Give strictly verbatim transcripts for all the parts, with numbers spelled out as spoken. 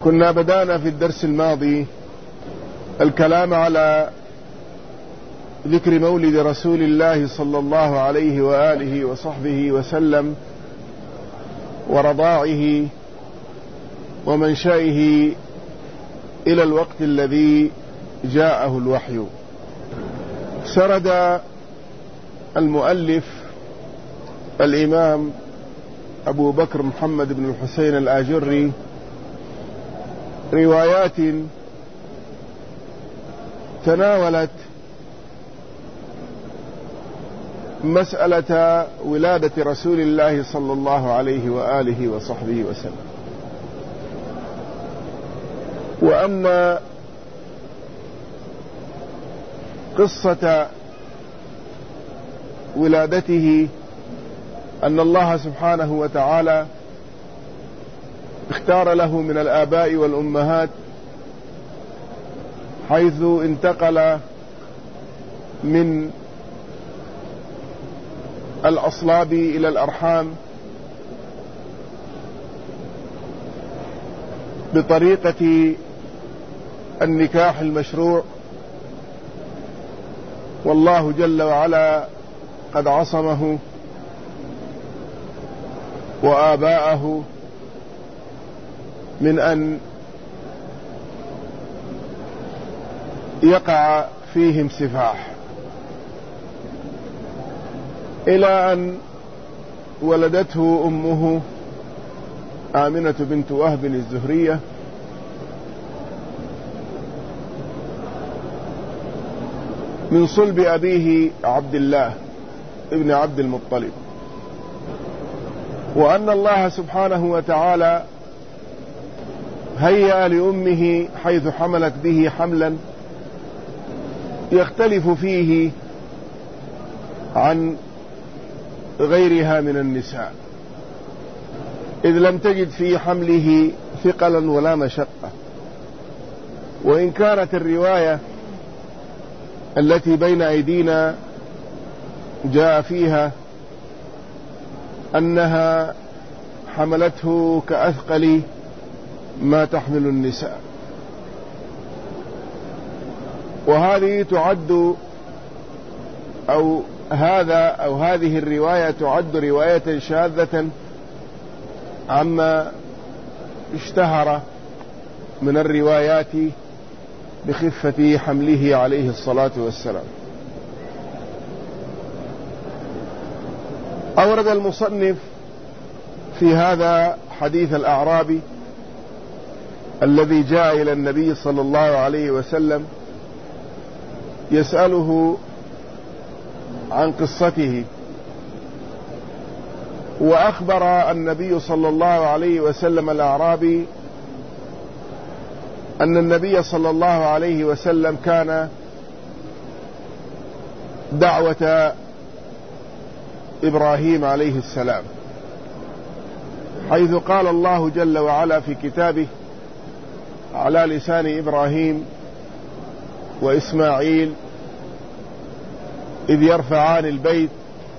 كنا بدأنا في الدرس الماضي الكلام على ذكر مولد رسول الله صلى الله عليه وآله وصحبه وسلم ورضاعه ومنشئه إلى الوقت الذي جاءه الوحي. سرد المؤلف الإمام أبو بكر محمد بن الحسين الآجري روايات تناولت مسألة ولادة رسول الله صلى الله عليه وآله وصحبه وسلم، وأن قصة ولادته أن الله سبحانه وتعالى اختار له من الآباء والأمهات حيث انتقل من الأصلاب إلى الأرحام بطريقة النكاح المشروع، والله جل وعلا قد عصمه وآباءه من أن يقع فيهم سفاح، إلى أن ولدته أمه آمنة بنت وهب الزهرية من صلب أبيه عبد الله ابن عبد المطلب، وأن الله سبحانه وتعالى هيأ لأمه حيث حملت به حملا يختلف فيه عن غيرها من النساء، إذ لم تجد في حمله ثقلا ولا مشقة. وإن كانت الرواية التي بين أيدينا جاء فيها أنها حملته كأثقل ما تحمل النساء، وهذه تعد أو هذا أو هذه الرواية تعد رواية شاذة عما اشتهر من الروايات بخفة حمله عليه الصلاة والسلام. أورد المصنف في هذا حديث الأعرابي الذي جاء إلى النبي صلى الله عليه وسلم يسأله عن قصته، وأخبر النبي صلى الله عليه وسلم الأعرابي أن النبي صلى الله عليه وسلم كان دعوة إبراهيم عليه السلام، حيث قال الله جل وعلا في كتابه على لسان إبراهيم وإسماعيل إذ يرفعان البيت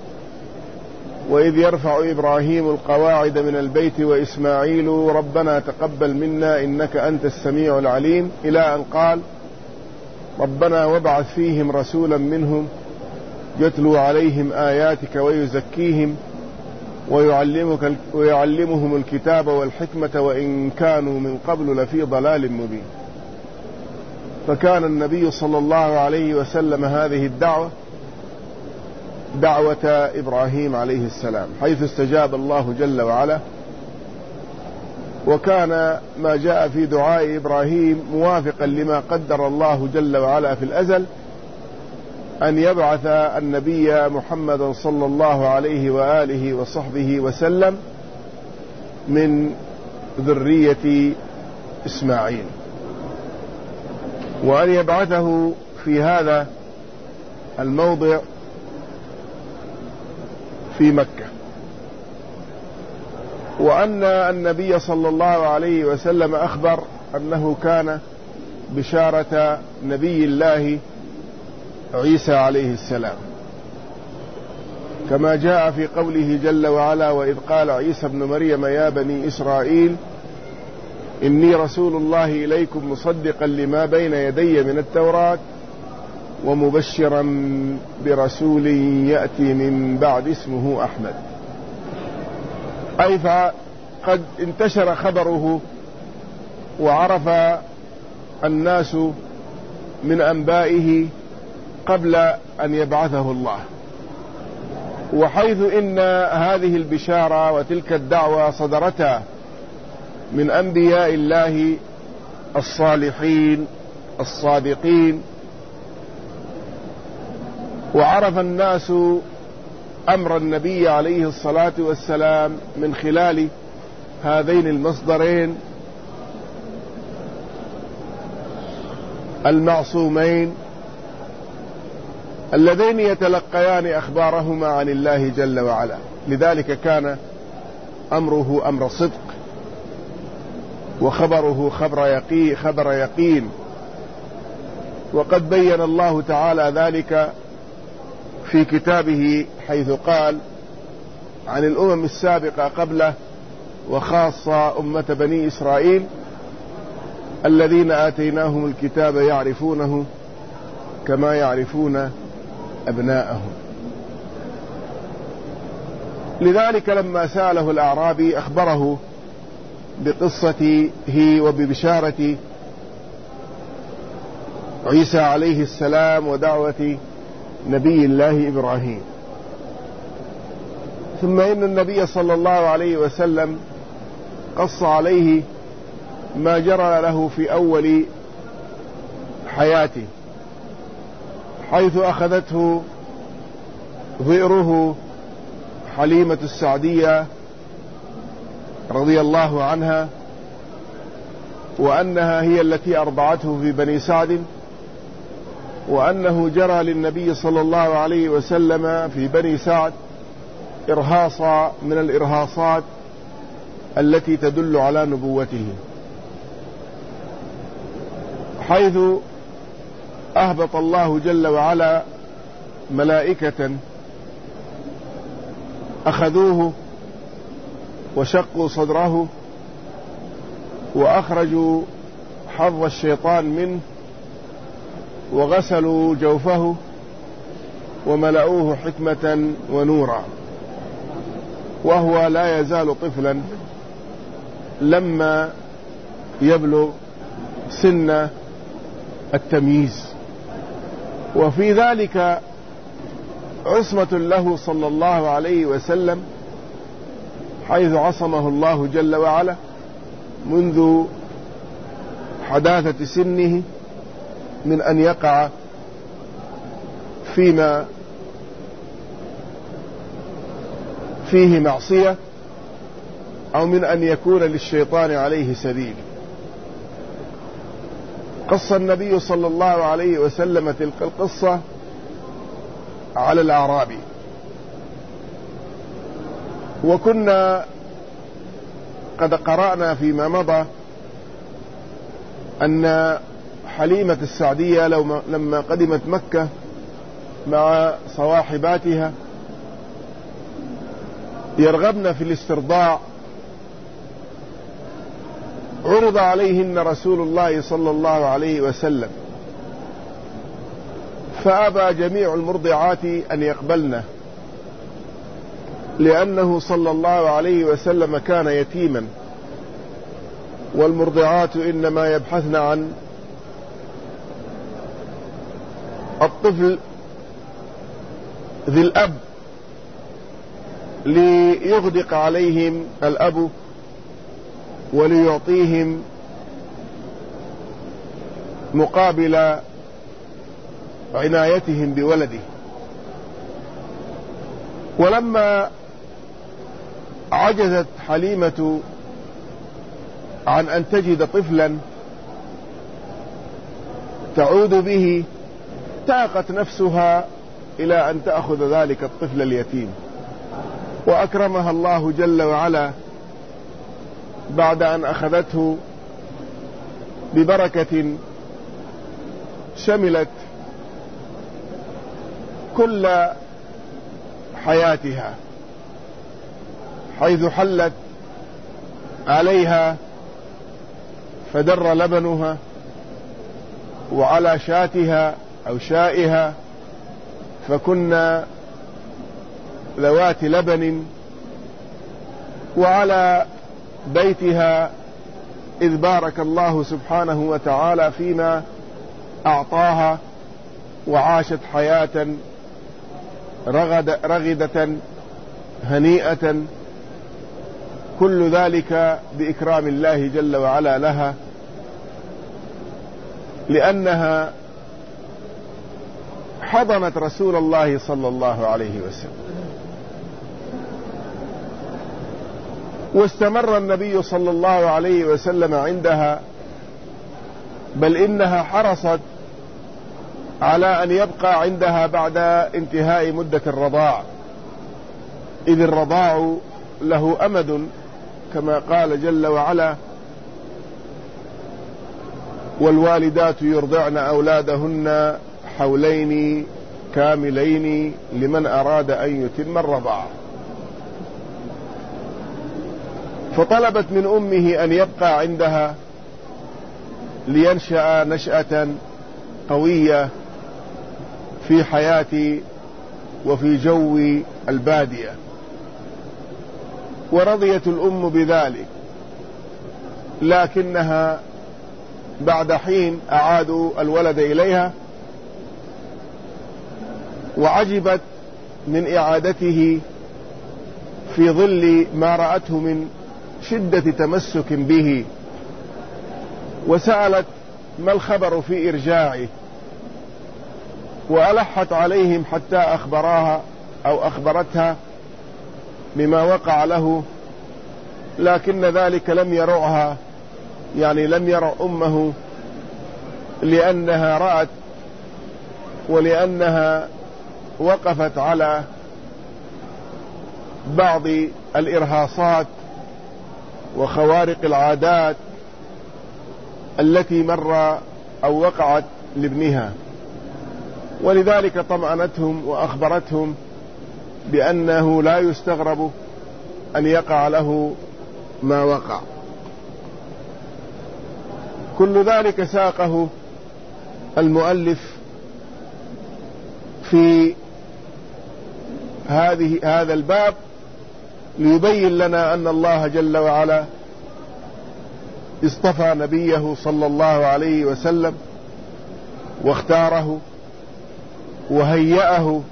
وإذ يرفع إبراهيم القواعد من البيت وإسماعيل ربنا تقبل منا إنك أنت السميع العليم، إلى أن قال ربنا وابعث فيهم رسولا منهم يتلو عليهم آياتك ويزكيهم ويعلمك ويعلمهم الكتاب والحكمة وإن كانوا من قبل لفي ضلال مبين. فكان النبي صلى الله عليه وسلم هذه الدعوة دعوة إبراهيم عليه السلام، حيث استجاب الله جل وعلا، وكان ما جاء في دعاء إبراهيم موافقا لما قدر الله جل وعلا في الأزل أن يبعث النبي محمد صلى الله عليه وآله وصحبه وسلم من ذرية إسماعيل، وأن يبعثه في هذا الموضع في مكة، وأن النبي صلى الله عليه وسلم أخبر أنه كان بشارة نبي الله عيسى عليه السلام، كما جاء في قوله جل وعلا وإذ قال عيسى ابن مريم يا بني إسرائيل إني رسول الله إليكم مصدقا لما بين يدي من التوراة ومبشرا برسول يأتي من بعد اسمه أحمد. أي فقد انتشر خبره وعرف الناس من أنبائه قبل أن يبعثه الله. وحيث إن هذه البشارة وتلك الدعوة صدرتا من أنبياء الله الصالحين الصادقين، وعرف الناس أمر النبي عليه الصلاة والسلام من خلال هذين المصدرين المعصومين اللذين يتلقيان أخبارهما عن الله جل وعلا. لذلك كان أمره أمر صدق، وخبره خبر يقين, خبر يقين. وقد بين الله تعالى ذلك في كتابه حيث قال عن الأمم السابقة قبله، وخاصة أمة بني إسرائيل الذين آتيناهم الكتاب يعرفونه كما يعرفون أبناءهم. لذلك لما سأله الأعرابي أخبره بقصته وببشارة عيسى عليه السلام ودعوة نبي الله إبراهيم. ثم إن النبي صلى الله عليه وسلم قص عليه ما جرى له في أول حياته، حيث أخذته ظئره حليمة السعدية رضي الله عنها، وأنها هي التي أرضعته في بني سعد، وأنه جرى للنبي صلى الله عليه وسلم في بني سعد إرهاصا من الإرهاصات التي تدل على نبوته، حيث أهبط الله جل وعلا ملائكة أخذوه وشقوا صدره وأخرجوا حظ الشيطان منه وغسلوا جوفه وملأوه حكمة ونورا، وهو لا يزال طفلا لما يبلغ سن التمييز. وفي ذلك عصمة له صلى الله عليه وسلم، حيث عصمه الله جل وعلا منذ حداثة سنه من أن يقع فيما فيه معصية أو من أن يكون للشيطان عليه سبيل. قص النبي صلى الله عليه وسلم تلك القصة على الأعرابي. وكنا قد قرأنا فيما مضى أن حليمة السعدية لما قدمت مكة مع صواحباتها يرغبن في الاسترضاع، عرض عليهن رسول الله صلى الله عليه وسلم، فأبى جميع المرضعات أن يقبلنه، لأنه صلى الله عليه وسلم كان يتيما، والمرضعات إنما يبحثن عن الطفل ذي الأب ليغدق عليهم الأب وليعطيهم مقابل عنايتهم بولده. ولما عجزت حليمة عن أن تجد طفلا تعود به، تاقت نفسها إلى أن تأخذ ذلك الطفل اليتيم، وأكرمها الله جل وعلا بعد أن أخذته ببركة شملت كل حياتها، حيث حلت عليها فدر لبنها، وعلى شاتها أو شائها فكنا ذوات لبن، وعلى بيتها إذ بارك الله سبحانه وتعالى فيما أعطاها وعاشت حياة رغد رغدة هنيئة، كل ذلك بإكرام الله جل وعلا لها، لأنها حضنت رسول الله صلى الله عليه وسلم. واستمر النبي صلى الله عليه وسلم عندها، بل إنها حرصت على أن يبقى عندها بعد انتهاء مدة الرضاع، إذ الرضاع له أمد كما قال جل وعلا: والوالدات يرضعن أولادهن حولين كاملين لمن أراد أن يتم الرضاعة. فطلبت من أمه أن يبقى عندها لينشأ نشأة قوية في حياة وفي جو البادية، ورضيت الأم بذلك، لكنها بعد حين أعادوا الولد إليها، وعجبت من إعادته في ظل ما رأته من شدة تمسك به، وسألت ما الخبر في إرجاعه، وألحت عليهم حتى أخبراها أو أخبرتها بما وقع له، لكن ذلك لم يرعها، يعني لم يرع أمه، لأنها رأت ولأنها وقفت على بعض الإرهاصات وخوارق العادات التي مر أو وقعت لابنها، ولذلك طمأنتهم وأخبرتهم بأنه لا يستغرب أن يقع له ما وقع. كل ذلك ساقه المؤلف في هذه هذا الباب ليبين لنا أن الله جل وعلا اصطفى نبيه صلى الله عليه وسلم واختاره وهيأه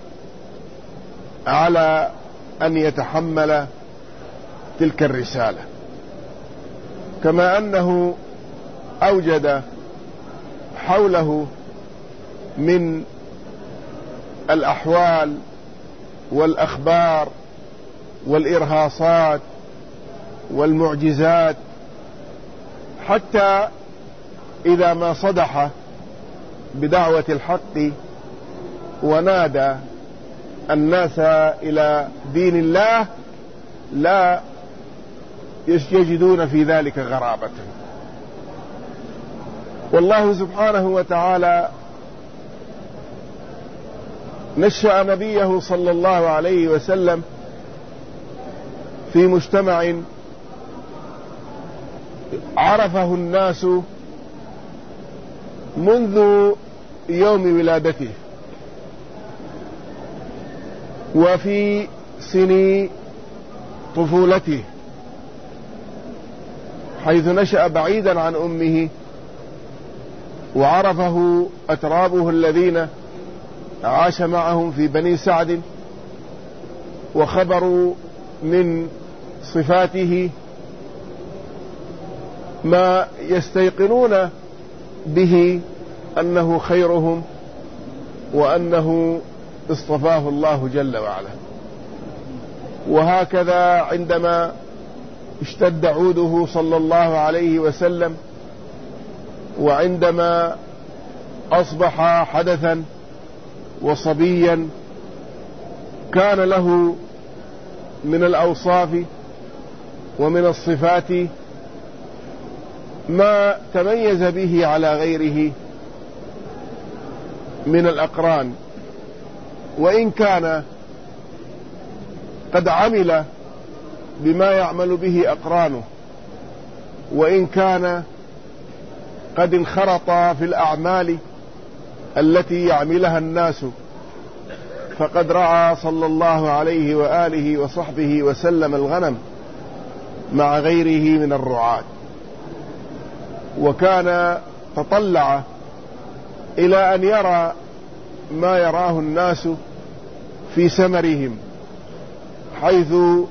على أن يتحمل تلك الرسالة، كما أنه أوجد حوله من الأحوال والأخبار والإرهاصات والمعجزات، حتى إذا ما صدح بدعوة الحق ونادى الناس إلى دين الله لا يجدون في ذلك غرابة. والله سبحانه وتعالى نشأ نبيه صلى الله عليه وسلم في مجتمع عرفه الناس منذ يوم ولادته، وفي سن طفولته، حيث نشأ بعيدا عن أمه، وعرفه أترابه الذين عاش معهم في بني سعد، وخبروا من صفاته ما يستيقنون به أنه خيرهم وأنه اصطفاه الله جل وعلا. وهكذا عندما اشتد عوده صلى الله عليه وسلم، وعندما أصبح حدثا وصبيا، كان له من الأوصاف ومن الصفات ما تميز به على غيره من الأقران، وإن كان قد عمل بما يعمل به أقرانه، وإن كان قد انخرط في الأعمال التي يعملها الناس، فقد رعى صلى الله عليه وآله وصحبه وسلم الغنم مع غيره من الرعاة، وكان تطلع إلى أن يرى ما يراه الناس في سمرهم، حيث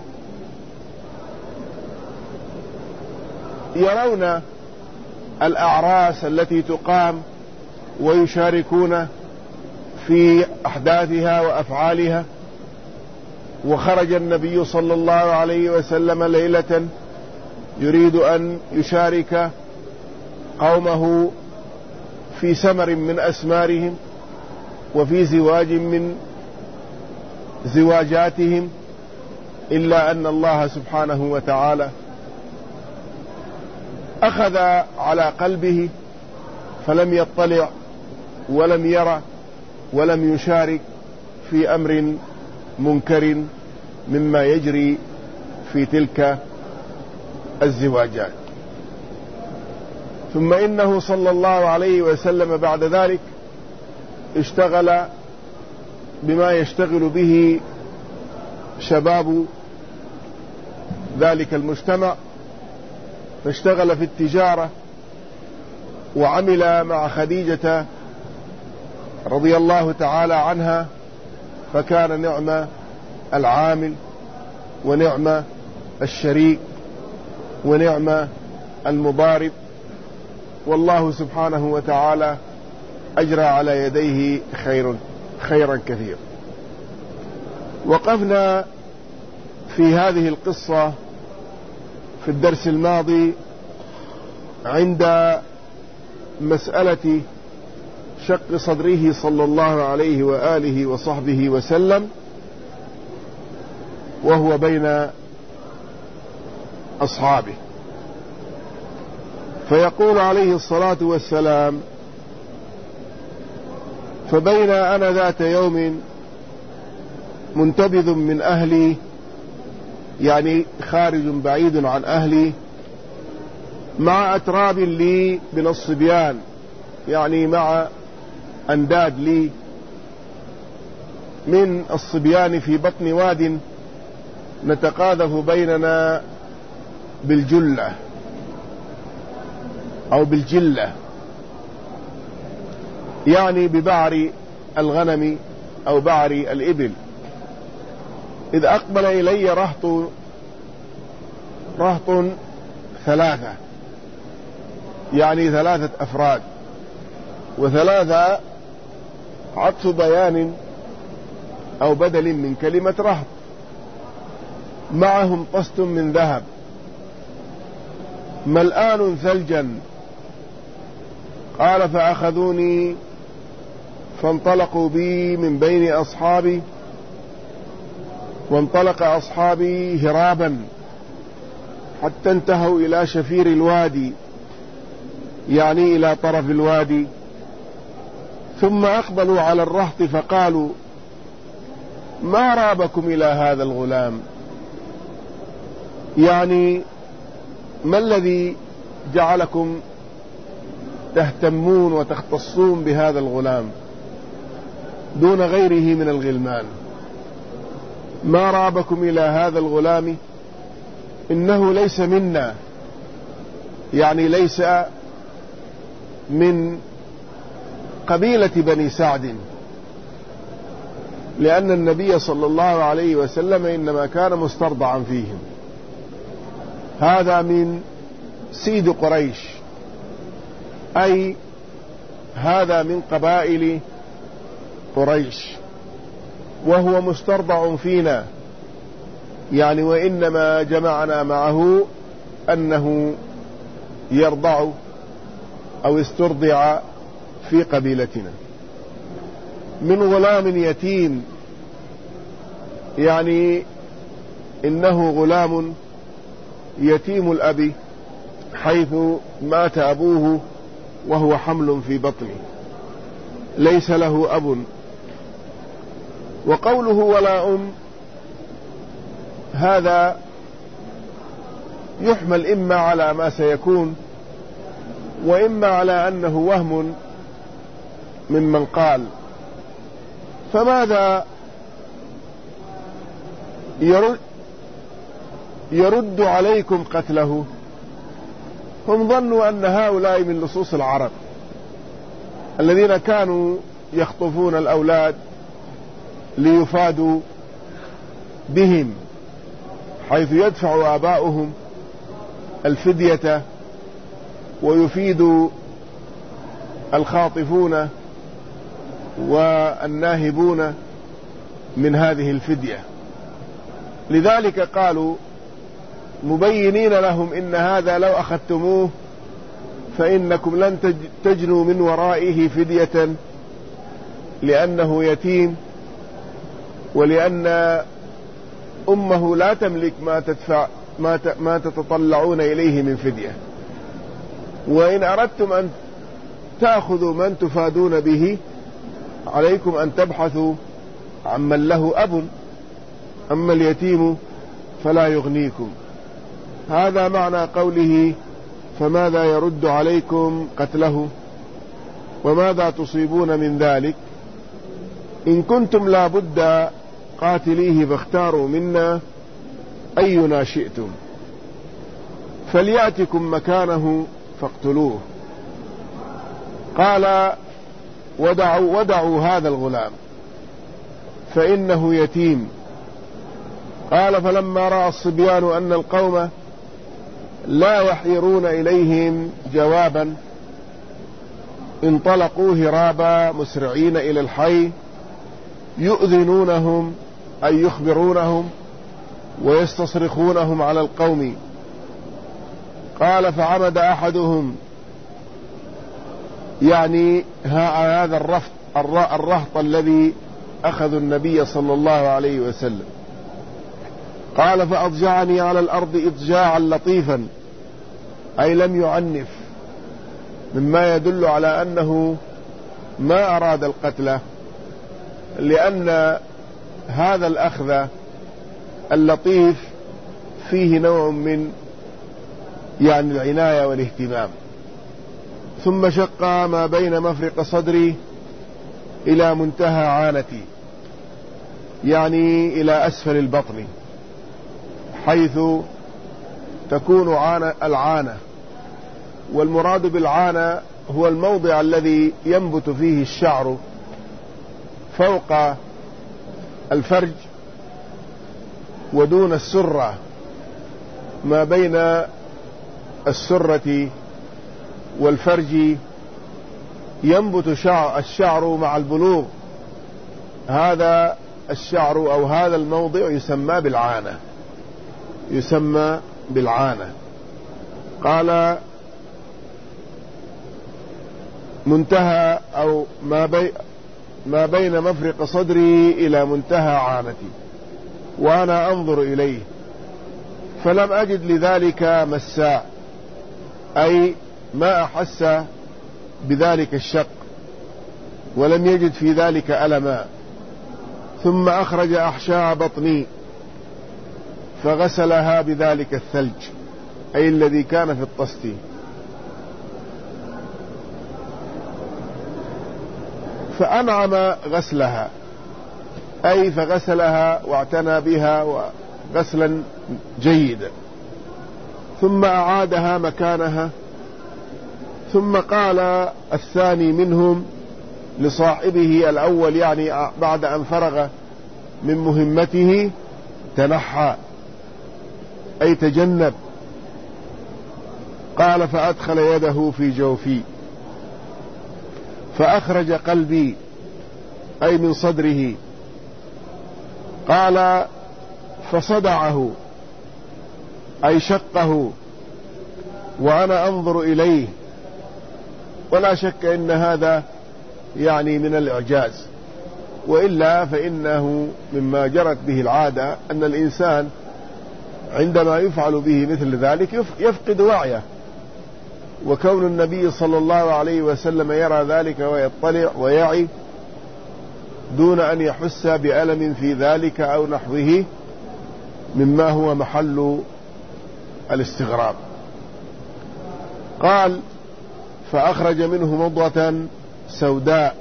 يرون الأعراس التي تقام ويشاركون في أحداثها وأفعالها. وخرج النبي صلى الله عليه وسلم ليلة يريد أن يشارك قومه في سمر من أسمارهم وفي زواج من زواجاتهم، إلا أن الله سبحانه وتعالى أخذ على قلبه فلم يطلع ولم يرى ولم يشارك في أمر منكر مما يجري في تلك الزواجات. ثم إنه صلى الله عليه وسلم بعد ذلك اشتغل بما يشتغل به شباب ذلك المجتمع، فاشتغل في التجارة وعمل مع خديجة رضي الله تعالى عنها، فكان نعم العامل ونعم الشريك ونعم المضارب، والله سبحانه وتعالى أجرى على يديه خير خيرا كثير. وقفنا في هذه القصة في الدرس الماضي عند مسألة شق صدره صلى الله عليه وآله وصحبه وسلم وهو بين أصحابه، فيقول عليه الصلاة والسلام: فبين أنا ذات يوم منتبذ من أهلي، يعني خارج بعيد عن أهلي، مع أتراب لي من الصبيان، يعني مع أنداد لي من الصبيان في بطن واد نتقاذف بيننا بالجلة أو بالجلة، يعني ببعر الغنم أو بعر الإبل. إذ أقبل إلي رهط رهط ثلاثة، يعني ثلاثة أفراد، وثلاثة عطف بيان أو بدل من كلمة رهط، معهم طست من ذهب ملآن ثلجا. قال: فأخذوني فانطلقوا بي من بين أصحابي، وانطلق أصحابي هرابا حتى انتهوا إلى شفير الوادي، يعني إلى طرف الوادي، ثم أقبلوا على الرهط فقالوا: ما رابكم إلى هذا الغلام؟ يعني ما الذي جعلكم تهتمون وتختصون بهذا الغلام دون غيره من الغلمان؟ ما رابكم إلى هذا الغلام؟ إنه ليس منا، يعني ليس من قبيلة بني سعد، لأن النبي صلى الله عليه وسلم إنما كان مسترضعا فيهم. هذا من سيد قريش، أي هذا من قبائل قريش، وهو مسترضع فينا، يعني وإنما جمعنا معه أنه يرضع أو استرضع في قبيلتنا. من غلام يتيم، يعني إنه غلام يتيم الأب، حيث مات أبوه وهو حمل في بطنه، ليس له أب. وقوله ولا أم هذا يحمل إما على ما سيكون وإما على أنه وهم ممن قال. فماذا يرد, يرد عليكم قتله؟ هم ظنوا أن هؤلاء من لصوص العرب الذين كانوا يخطفون الأولاد ليفادوا بهم، حيث يدفع آباؤهم الفدية ويفيد الخاطفون والناهبون من هذه الفدية. لذلك قالوا مبينين لهم إن هذا لو أخذتموه فإنكم لن تجنوا من ورائه فدية، لأنه يتيم، ولأن أمه لا تملك ما تدفع ما ما تتطلعون إليه من فدية. وإن أردتم أن تأخذوا من تفادون به عليكم أن تبحثوا عمن له أب، أما اليتيم فلا يغنيكم. هذا معنى قوله فماذا يرد عليكم قتله وماذا تصيبون من ذلك؟ إن كنتم لا بد قاتليه فاختاروا منا أينا شئتم، فليأتكم مكانه فاقتلوه. قال ودعوا, ودعوا هذا الغلام فإنه يتيم. قال فلما رأى الصبيان أن القوم لا يحيرون إليهم جوابا انطلقوا هرابا مسرعين إلى الحي يؤذنونهم أي يخبرونهم ويستصرخونهم على القوم. قال فعمد أحدهم، يعني هذا الرفض الرهط الذي أخذوا النبي صلى الله عليه وسلم. قال فأضجعني على الأرض إضجاعا لطيفا، أي لم يعنف، مما يدل على أنه ما أراد القتل، لأن هذا الأخذ اللطيف فيه نوع من يعني العناية والاهتمام. ثم شق ما بين مفرق صدري إلى منتهى عانتي، يعني إلى أسفل البطن، حيث تكون عانة العانة. والمراد بالعانة هو الموضع الذي ينبت فيه الشعر فوق الفرج ودون السرة، ما بين السرة والفرج ينبت شعر الشعر مع البلوغ. هذا الشعر أو هذا الموضع يسمى بالعانة، يسمى بالعانة. قال منتهى أو ما, بي ما بين مفرق صدري إلى منتهى عانتي وأنا أنظر إليه، فلم أجد لذلك مساء، أي ما أحس بذلك الشق ولم يجد في ذلك ألما. ثم أخرج أحشاء بطني فغسلها بذلك الثلج، أي الذي كان في الطست، فأنعم غسلها، أي فغسلها واعتنى بها غسلا جيدا، ثم أعادها مكانها. ثم قال الثاني منهم لصاحبه الأول، يعني بعد أن فرغ من مهمته، تنحى أي تجنب. قال فأدخل يده في جوفي فأخرج قلبي، أي من صدره. قال فصدعه، أي شقه، وأنا أنظر إليه. ولا شك أن هذا يعني من الإعجاز، وإلا فإنه مما جرت به العادة أن الإنسان عندما يفعل به مثل ذلك يفقد وعيه، وكون النبي صلى الله عليه وسلم يرى ذلك ويطلع ويعي دون أن يحس بألم في ذلك أو نحوه مما هو محل الاستغراب. قال فأخرج منه مضغة سوداء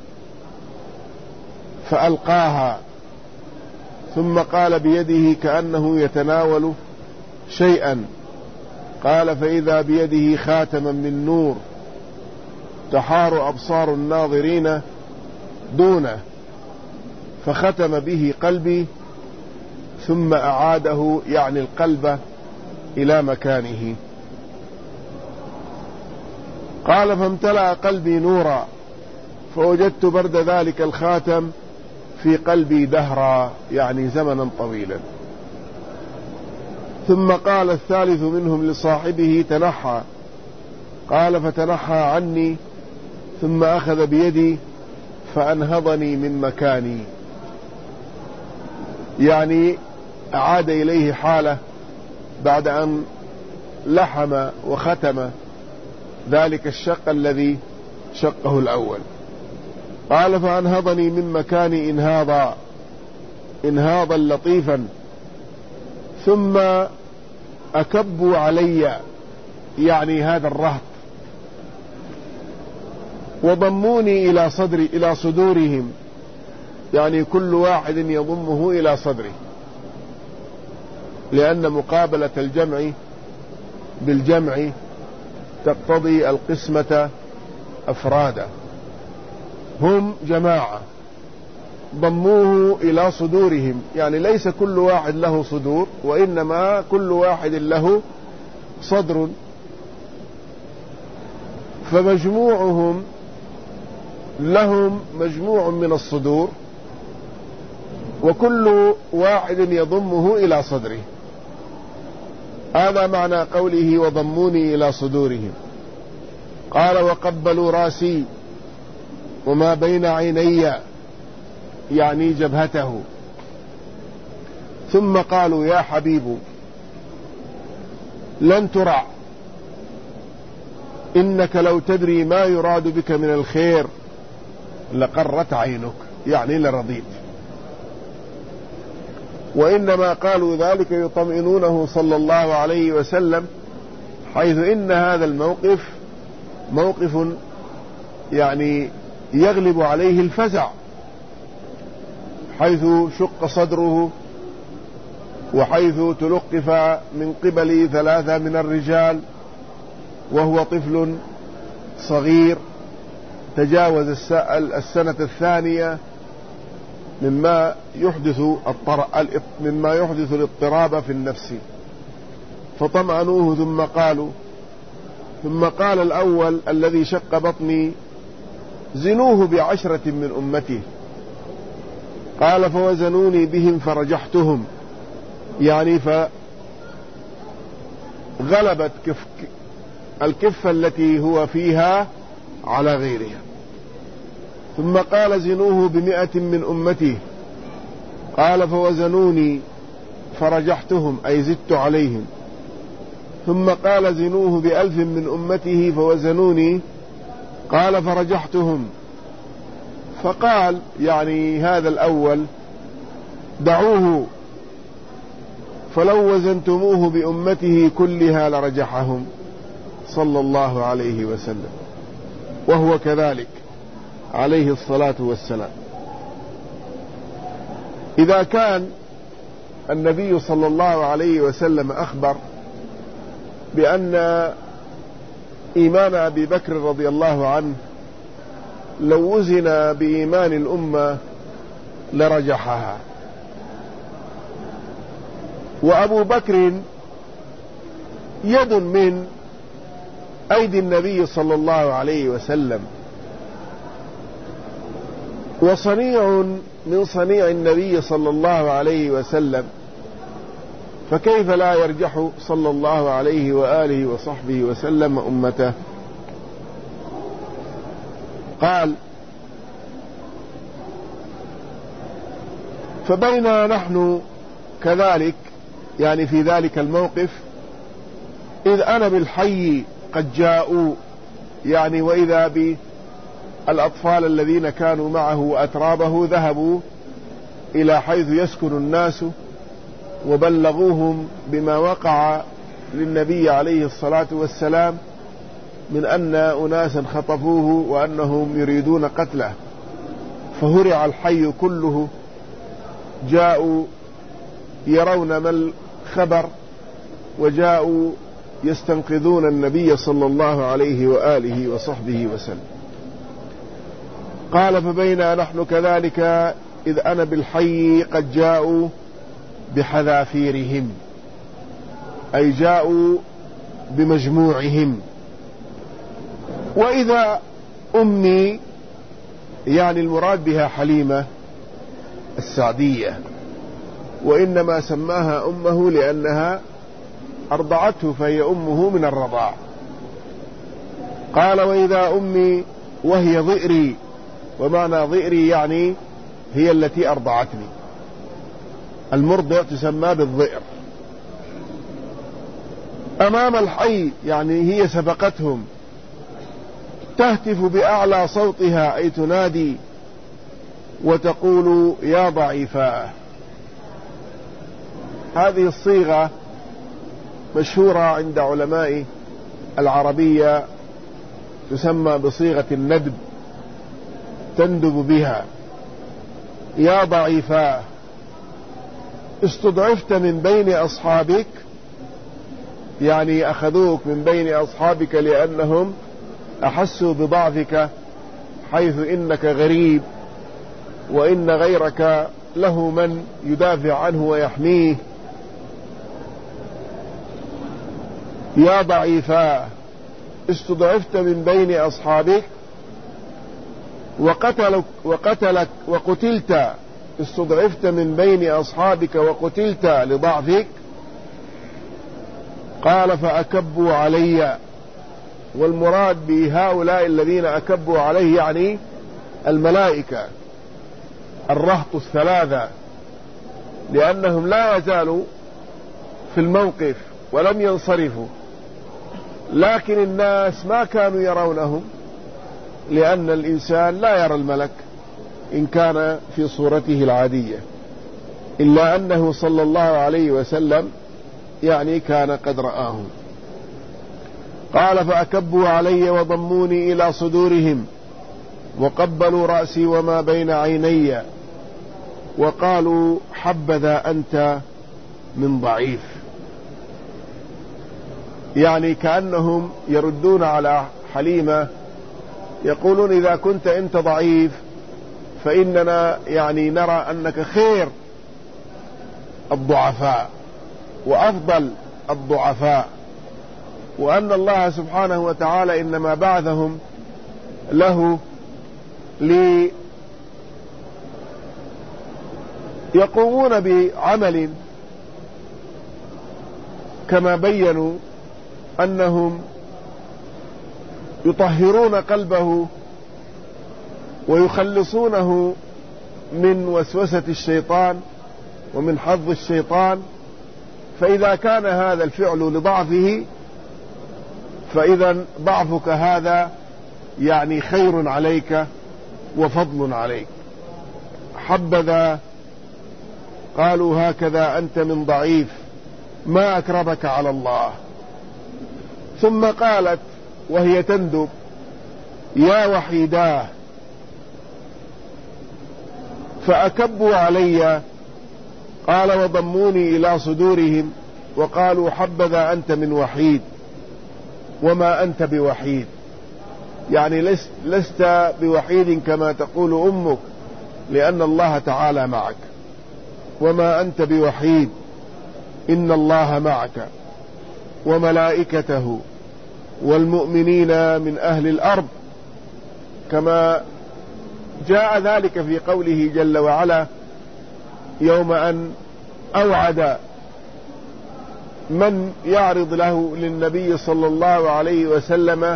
فألقاها، ثم قال بيده كأنه يتناول شيئا، قال فإذا بيده خاتما من نور تحار أبصار الناظرين دونه، فختم به قلبي ثم أعاده، يعني القلب، إلى مكانه. قال فامتلأ قلبي نورا، فوجدت برد ذلك الخاتم في قلبي دهرا، يعني زمنا طويلا. ثم قال الثالث منهم لصاحبه تنحى، قال فتنحى عني، ثم أخذ بيدي فأنهضني من مكاني، يعني أعاد إليه حاله بعد أن لحم وختم ذلك الشق الذي شقه الأول. قال فأنهضني من مكاني إنهاضا إنهاضا لطيفا، ثم أكبوا علي، يعني هذا الرهط، وضموني إلى صدري إلى صدورهم، يعني كل واحد يضمه إلى صدره، لأن مقابلة الجمع بالجمع تقتضي القسمة أفرادا. هم جماعة ضموه إلى صدورهم، يعني ليس كل واحد له صدور، وإنما كل واحد له صدر، فمجموعهم لهم مجموع من الصدور، وكل واحد يضمه إلى صدره. هذا معنى قوله وضموني إلى صدورهم. قال وقبلوا راسي وما بين عيني، يعني جبهته، ثم قالوا يا حبيب لن ترع، إنك لو تدري ما يراد بك من الخير لقرت عينك، يعني لرضيت. وإنما قالوا ذلك يطمئنونه صلى الله عليه وسلم، حيث إن هذا الموقف موقف يعني يغلب عليه الفزع، حيث شق صدره، وحيث تلقف من قبل ثلاثة من الرجال، وهو طفل صغير تجاوز السنة الثانية، مما يحدث مما يحدث الاضطراب في النفس. فطمأنوه ثم قالوا ثم قال الأول الذي شق بطني زنوه بعشرة من أمته. قال فوزنوني بهم فرجحتهم، يعني فغلبت كف الكفة التي هو فيها على غيرها. ثم قال زنوه بمئة من أمته. قال فوزنوني فرجحتهم، أي زدت عليهم. ثم قال زنوه بألف من أمته فوزنوني، قال فرجحتهم. فقال يعني هذا الأول دعوه، فلو وزنتموه بأمته كلها لرجحهم صلى الله عليه وسلم، وهو كذلك عليه الصلاة والسلام. إذا كان النبي صلى الله عليه وسلم أخبر بأن إيمان أبي بكر رضي الله عنه لو وزن بإيمان الأمة لرجحها، وأبو بكر يد من أيدي النبي صلى الله عليه وسلم، وصنيع من صنيع النبي صلى الله عليه وسلم، فكيف لا يرجح صلى الله عليه وآله وصحبه وسلم أمته؟ قال فبينا نحن كذلك، يعني في ذلك الموقف، إذ أنا بالحي قد جاءوا، يعني وإذا بالأطفال الذين كانوا معه وأترابه ذهبوا إلى حيث يسكن الناس وبلغوهم بما وقع للنبي عليه الصلاة والسلام، من أن أناسا خطفوه وأنهم يريدون قتله، فهرع الحي كله، جاءوا يرون ما الخبر وجاءوا يستنقذون النبي صلى الله عليه وآله وصحبه وسلم. قال فبينا نحن كذلك إذ أنا بالحي قد جاءوا بحذافيرهم، أي جاءوا بمجموعهم، وإذا أمي، يعني المراد بها حليمة السعدية، وإنما سماها أمه لأنها أرضعته فهي أمه من الرضاع. قال وإذا أمي وهي ضئري، ومعنى ضئري يعني هي التي أرضعتني، المرضع تسمى بالضئر. أمام الحي يعني هي سبقتهم، تهتف بأعلى صوتها أي تنادي وتقول يا ضعيفاء. هذه الصيغة مشهورة عند علماء العربية، تسمى بصيغة الندب، تندب بها يا ضعيفاء استضعفت من بين أصحابك، يعني أخذوك من بين أصحابك لأنهم أحسوا بضعفك، حيث إنك غريب وإن غيرك له من يدافع عنه ويحميه. يا ضعيفا استضعفت من بين أصحابك، وقتلك, وقتلك وقتلت استضعفت من بين أصحابك وقتلت لضعفك. قال فأكبوا علي، والمراد بهؤلاء الذين أكبوا عليه يعني الملائكة الرهط الثلاثة، لأنهم لا يزالوا في الموقف ولم ينصرفوا، لكن الناس ما كانوا يرونهم، لأن الإنسان لا يرى الملك إن كان في صورته العادية، إلا أنه صلى الله عليه وسلم يعني كان قد رآهم. قال فأكبوا علي وضموني إلى صدورهم وقبلوا رأسي وما بين عيني وقالوا حبذا أنت من ضعيف، يعني كأنهم يردون على حليمة يقولون إذا كنت أنت ضعيف فإننا يعني نرى أنك خير الضعفاء وأفضل الضعفاء، وأن الله سبحانه وتعالى إنما بعثهم له ليقومون بعمل، كما بينوا أنهم يطهرون قلبه ويخلصونه من وسوسة الشيطان ومن حظ الشيطان. فإذا كان هذا الفعل لضعفه فإذا ضعفك هذا يعني خير عليك وفضل عليك. حبذا قالوا هكذا أنت من ضعيف ما أكرمك على الله. ثم قالت وهي تندب يا وحيداه فأكبوا علي. قال وضموني إلى صدورهم وقالوا حبذا أنت من وحيد وما أنت بوحيد، يعني لست, لست بوحيد كما تقول أمك، لأن الله تعالى معك، وما أنت بوحيد إن الله معك وملائكته والمؤمنين من أهل الأرض، كما جاء ذلك في قوله جل وعلا يوم أن أوعد من يعرض له للنبي صلى الله عليه وسلم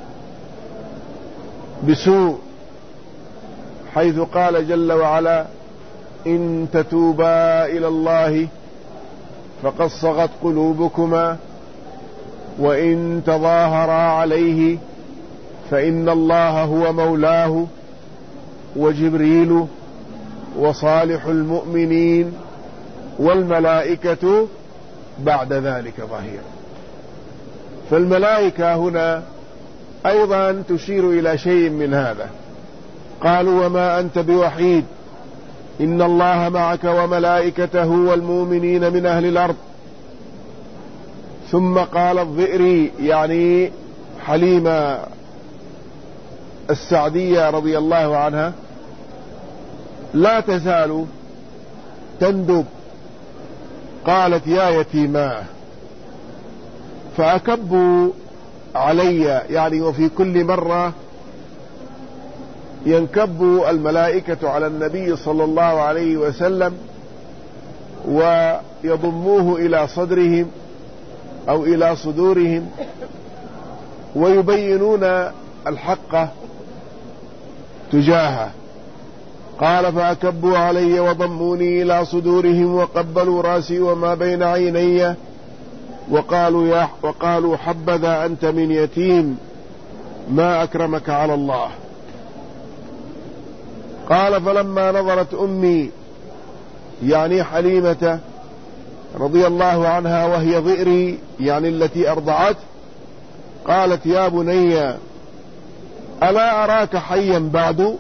بسوء، حيث قال جل وعلا إن تتوبا إلى الله فقد صغت قلوبكما وإن تظاهرا عليه فإن الله هو مولاه وجبريل وصالح المؤمنين والملائكة بعد ذلك ظهير. فالملائكة هنا أيضا تشير إلى شيء من هذا. قالوا وما أنت بوحيد إن الله معك وملائكته والمؤمنين من أهل الأرض. ثم قال الضئري يعني حليمة السعدية رضي الله عنها لا تزال تندب. قالت يا يتيماه فأكبوا علي، يعني وفي كل مرة ينكب الملائكة على النبي صلى الله عليه وسلم ويضموه إلى صدرهم أو إلى صدورهم ويبينون الحق تجاهه. قال فأكبوا علي وضموني إلى صدورهم وقبلوا راسي وما بين عيني وقالوا, يا وقالوا حبذا أنت من يتيم ما أكرمك على الله. قال فلما نظرت أمي يعني حليمة رضي الله عنها وهي ضئري يعني التي أرضعت قالت يا بني ألا أراك حيا بعد؟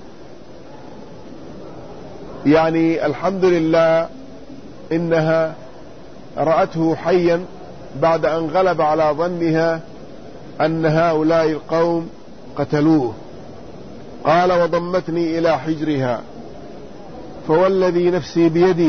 يعني الحمد لله إنها رأته حيا بعد أن غلب على ظنها أن هؤلاء القوم قتلوه. قال وضمتني إلى حجرها فوالذي نفسي بيده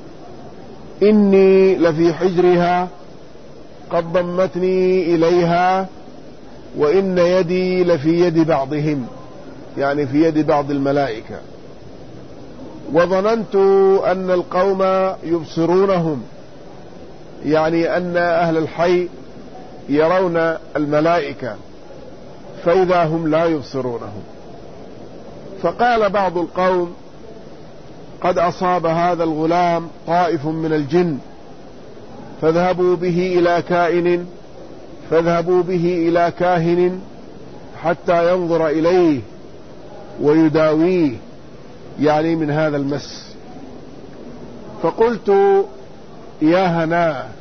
إني لفي حجرها قد ضمتني إليها وإن يدي لفي يد بعضهم، يعني في يد بعض الملائكة، وظننت أن القوم يبصرونهم، يعني أن أهل الحي يرون الملائكة فإذا هم لا يبصرونهم. فقال بعض القوم قد أصاب هذا الغلام طائف من الجن فاذهبوا به إلى كائن فاذهبوا به إلى كاهن حتى ينظر إليه ويداويه، يعني من هذا المس. فقلت يا هناء،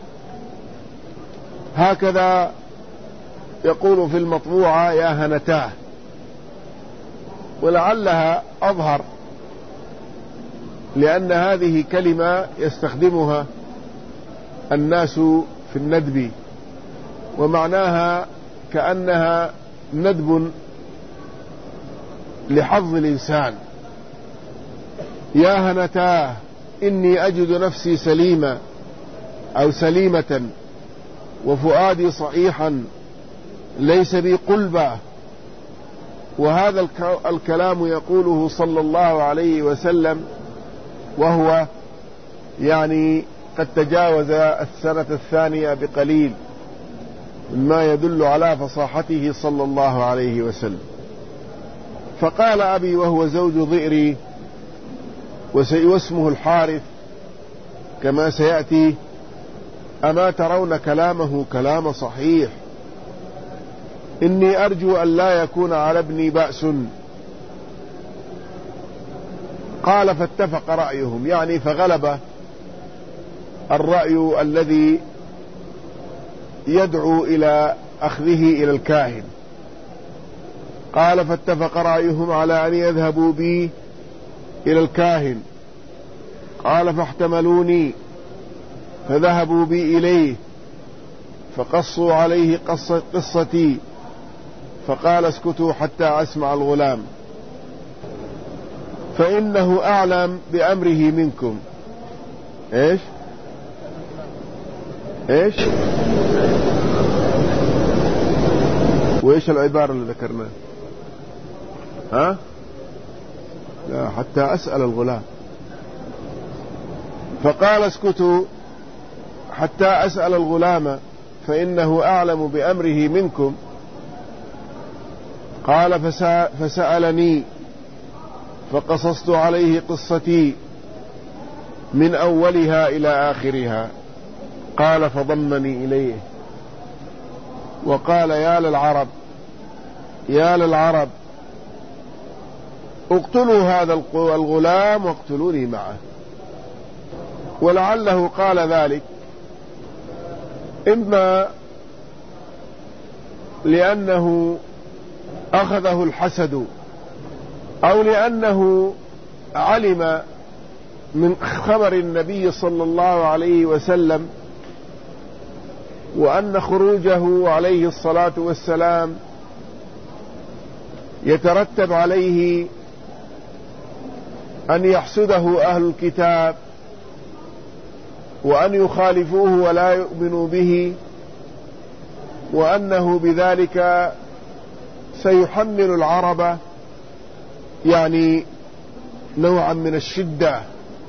هكذا يقول في المطبوعة يا هنتاه، ولعلها أظهر لأن هذه كلمة يستخدمها الناس في الندب ومعناها كأنها ندب لحظ الإنسان. يا هنتاه إني أجد نفسي سليمة أو سليمة وفؤادي صحيحا ليس بي قلبة. وهذا الكلام يقوله صلى الله عليه وسلم وهو يعني قد تجاوز السنة الثانية بقليل، مما يدل على فصاحته صلى الله عليه وسلم. فقال أبي وهو زوج ضئري واسمه الحارث كما سيأتي أما ترون كلامه كلام صحيح؟ إني أرجو أن لا يكون على ابني بأس. قال فاتفق رأيهم، يعني فغلب الرأي الذي يدعو إلى أخذه إلى الكاهن. قال فاتفق رأيهم على أن يذهبوا بي إلى الكاهن. قال فاحتملوني فذهبوا بي إليه فقصوا عليه قصة قصتي فقال اسكتوا حتى أسمع الغلام فإنه أعلم بأمره منكم. إيش إيش وإيش العبارة اللي ذكرناها؟ ها لا حتى أسأل الغلام. فقال اسكتوا حتى أسأل الغلام فإنه أعلم بأمره منكم. قال فسألني فقصصت عليه قصتي من أولها إلى آخرها. قال فضمني إليه وقال يا للعرب يا للعرب اقتلوا هذا الغلام واقتلوني معه. ولعله قال ذلك إما لأنه أخذه الحسد، أو لأنه علم من خبر النبي صلى الله عليه وسلم وأن خروجه عليه الصلاة والسلام يترتب عليه أن يحسده أهل الكتاب وأن يخالفوه ولا يؤمنوا به، وأنه بذلك سيحمل العرب يعني نوعا من الشدة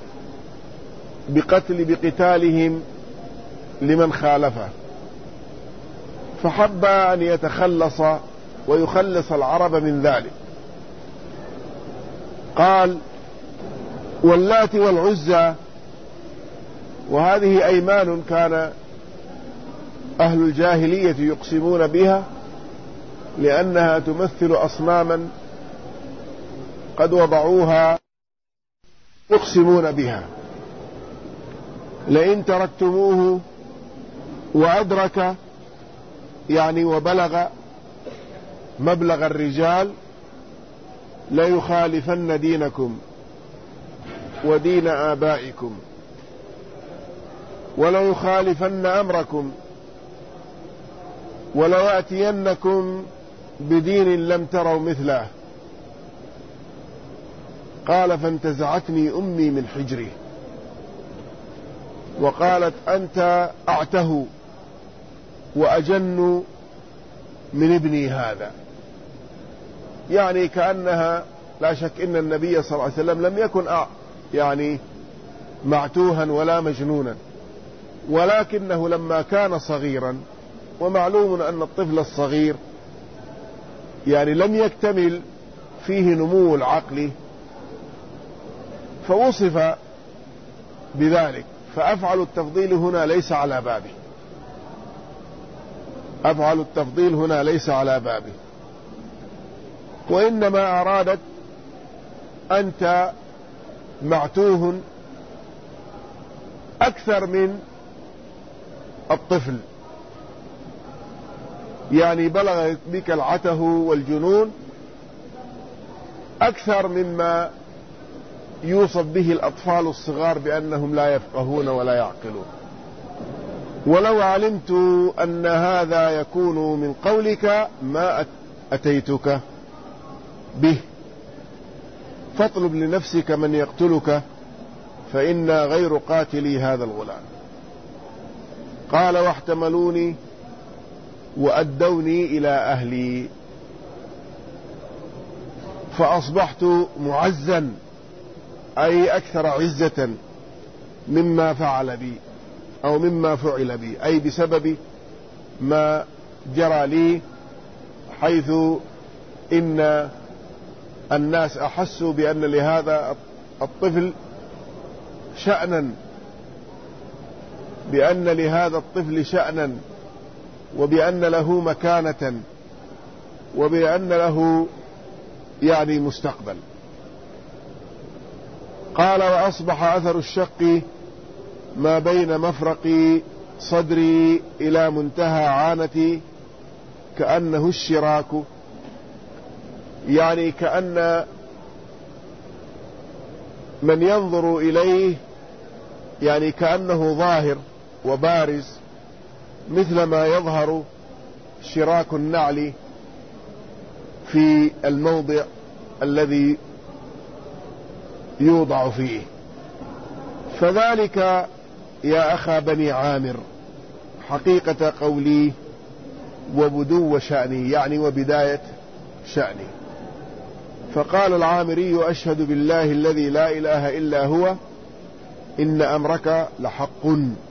بقتل بقتالهم لمن خالفه، فحب أن يتخلص ويخلص العرب من ذلك. قال: واللات والعزى، وهذه أيمان كان أهل الجاهلية يقسمون بها لأنها تمثل أصناما قد وضعوها يقسمون بها. لئن تركتموه وأدرك يعني وبلغ مبلغ الرجال ليخالفن دينكم ودين آبائكم وليخالفن أمركم وليأتينكم بدين لم تروا مثله. قال: فانتزعتني أمي من حجري وقالت: أنت أعته وأجن من ابني هذا. يعني كأنها لا شك إن النبي صلى الله عليه وسلم لم يكن يعني معتوها ولا مجنونا، ولكنه لما كان صغيرا، ومعلوم أن الطفل الصغير يعني لم يكتمل فيه نمو العقل، فوصف بذلك. فأفعل التفضيل هنا ليس على بابه، أفعل التفضيل هنا ليس على بابه، وإنما أرادت أنت معتوه أكثر من الطفل، يعني بلغ بك العته والجنون أكثر مما يوصف به الأطفال الصغار بأنهم لا يفقهون ولا يعقلون. ولو علمت أن هذا يكون من قولك ما أتيتك به، فاطلب لنفسك من يقتلك فإنا غير قاتلي هذا الغلام. قال: واحتملوني وأدوني إلى أهلي فأصبحت معزا، أي أكثر عزة مما فعل بي أو مما فعل بي، أي بسبب ما جرى لي، حيث إن الناس أحسوا بأن لهذا الطفل شأنا، بأن لهذا الطفل شأنا، وبأن له مكانة، وبأن له يعني مستقبل. قال: وأصبح أثر الشق ما بين مفرق صدري إلى منتهى عانتي كأنه الشراك، يعني كأن من ينظر إليه يعني كأنه ظاهر وبارز مثل ما يظهر شراك النعل في الموضع الذي يوضع فيه. فذلك يا أخا بني عامر حقيقة قولي وبدو شأني، يعني وبداية شأني. فقال العامري: أشهد بالله الذي لا إله إلا هو إن أمرك لحق.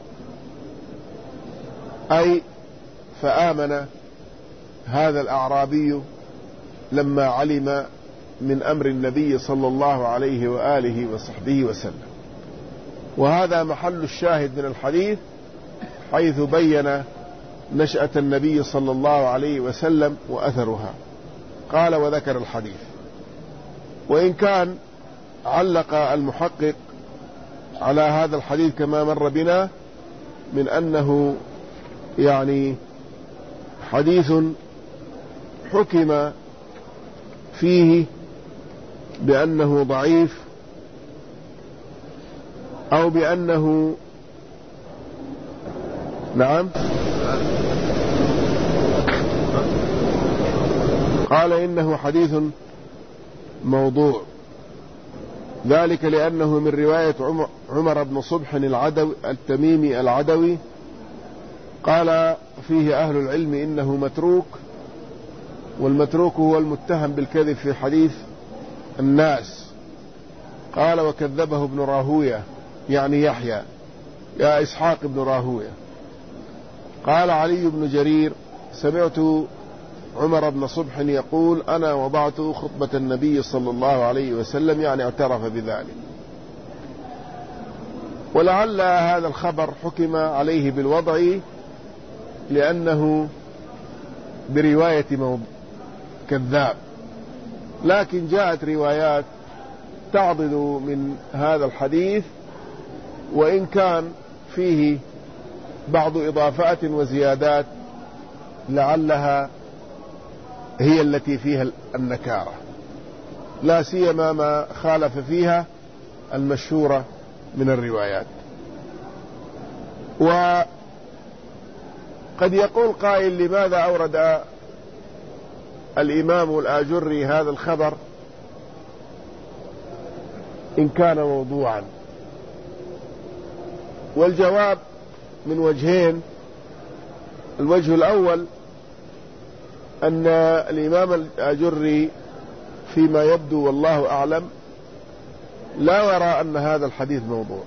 أي فآمن هذا الأعرابي لما علم من أمر النبي صلى الله عليه وآله وصحبه وسلم. وهذا محل الشاهد من الحديث، حيث بين نشأة النبي صلى الله عليه وسلم وأثرها. قال: وذكر الحديث. وإن كان علق المحقق على هذا الحديث كما مر بنا من أنه يعني حديث حكم فيه بأنه ضعيف أو بأنه نعم قال إنه حديث موضوع، ذلك لأنه من رواية عمر بن صبح العدوي التميمي العدوي، قال فيه أهل العلم إنه متروك، والمتروك هو المتهم بالكذب في حديث الناس. قال وكذبه ابن راهوية يعني يحيى يا إسحاق بن راهوية. قال علي بن جرير سمعت عمر بن صبح يقول أنا وضعت خطبة النبي صلى الله عليه وسلم، يعني اعترف بذلك. ولعل هذا الخبر حكم عليه بالوضع لأنه برواية كذاب، لكن جاءت روايات تعضد من هذا الحديث، وإن كان فيه بعض إضافات وزيادات لعلها هي التي فيها النكارة، لا سيما ما خالف فيها المشهورة من الروايات. وقد يقول قائل لماذا أورد الإمام الآجري هذا الخبر إن كان موضوعا؟ والجواب من وجهين. الوجه الأول أن الإمام الآجري فيما يبدو والله أعلم لا يرى أن هذا الحديث موضوع،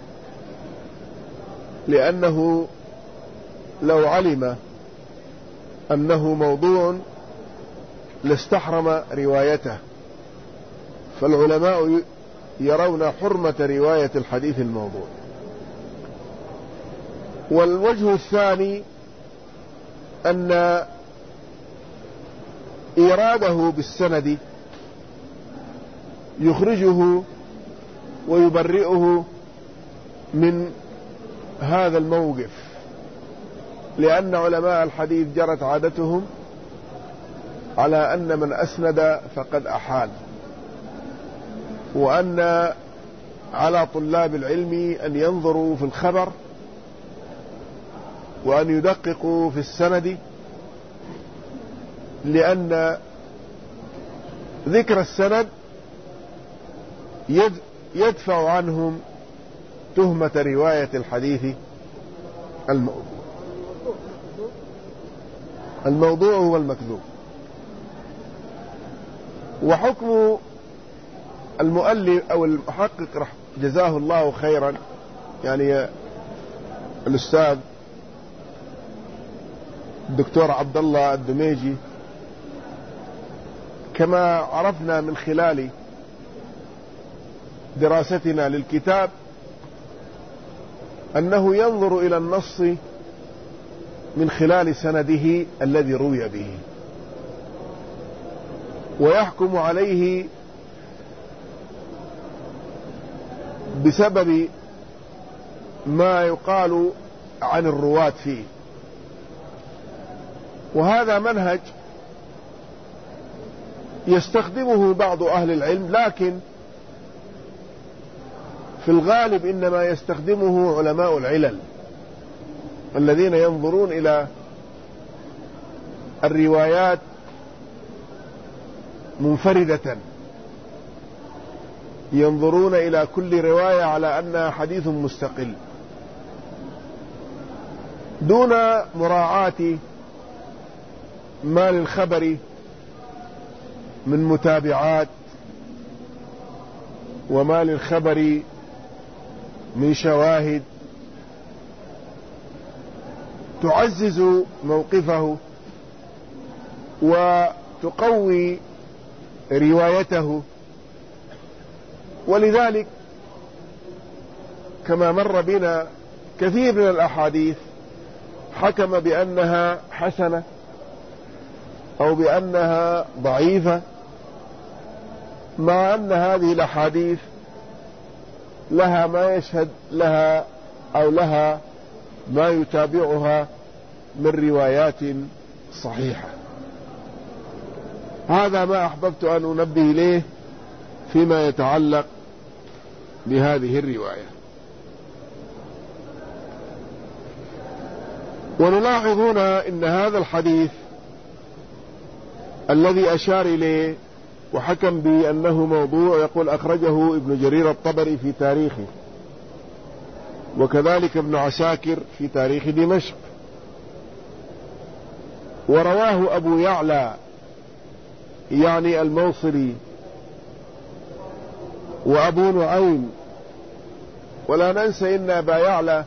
لأنه لو علم أنه موضوع لاستحرم روايته، فالعلماء يرون حرمة رواية الحديث الموضوع. والوجه الثاني أن إراده بالسند يخرجه ويبرئه من هذا الموقف، لأن علماء الحديث جرت عادتهم على أن من أسند فقد أحال، وأن على طلاب العلم أن ينظروا في الخبر وأن يدققوا في السند، لأن ذكر السند يدفع عنهم تهمة رواية الحديث الموضوع. الموضوع هو المكذوب. وحكم المؤلف أو المحقق جزاه الله خيرا، يعني الأستاذ الدكتور عبد الله الدميجي، كما عرفنا من خلال دراستنا للكتاب، أنه ينظر إلى النص من خلال سنده الذي روي به، ويحكم عليه بسبب ما يقال عن الرواة فيه. وهذا منهج يستخدمه بعض أهل العلم، لكن في الغالب إنما يستخدمه علماء العلل الذين ينظرون إلى الروايات منفردة، ينظرون إلى كل رواية على أنها حديث مستقل دون مراعاة ما للخبر من متابعات وما للخبر من شواهد تعزز موقفه وتقوي روايته. ولذلك كما مر بنا كثير من الأحاديث حكم بأنها حسنة أو بأنها ضعيفة، مع أن هذه الأحاديث لها ما يشهد لها أو لها ما يتابعها من روايات صحيحة. هذا ما أحببت أن أنبه إليه فيما يتعلق بهذه الرواية. ونلاحظ هنا إن هذا الحديث الذي أشار إليه وحكم بأنه موضوع، يقول أخرجه ابن جرير الطبري في تاريخه، وكذلك ابن عساكر في تاريخ دمشق، ورواه أبو يعلى يعني الموصلي وأبو نعيم. ولا ننسى إن أبا يعلى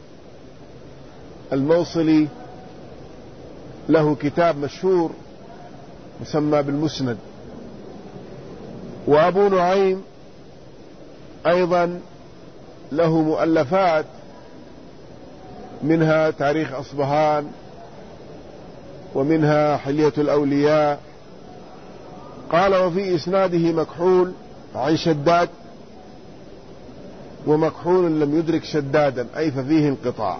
الموصلي له كتاب مشهور مسمى بالمسند، وأبو نعيم أيضا له مؤلفات منها تاريخ أصبهان ومنها حلية الأولياء. قال وفي إسناده مكحول عن شداد، ومكحول لم يدرك شدادا أي ففيه انقطاع،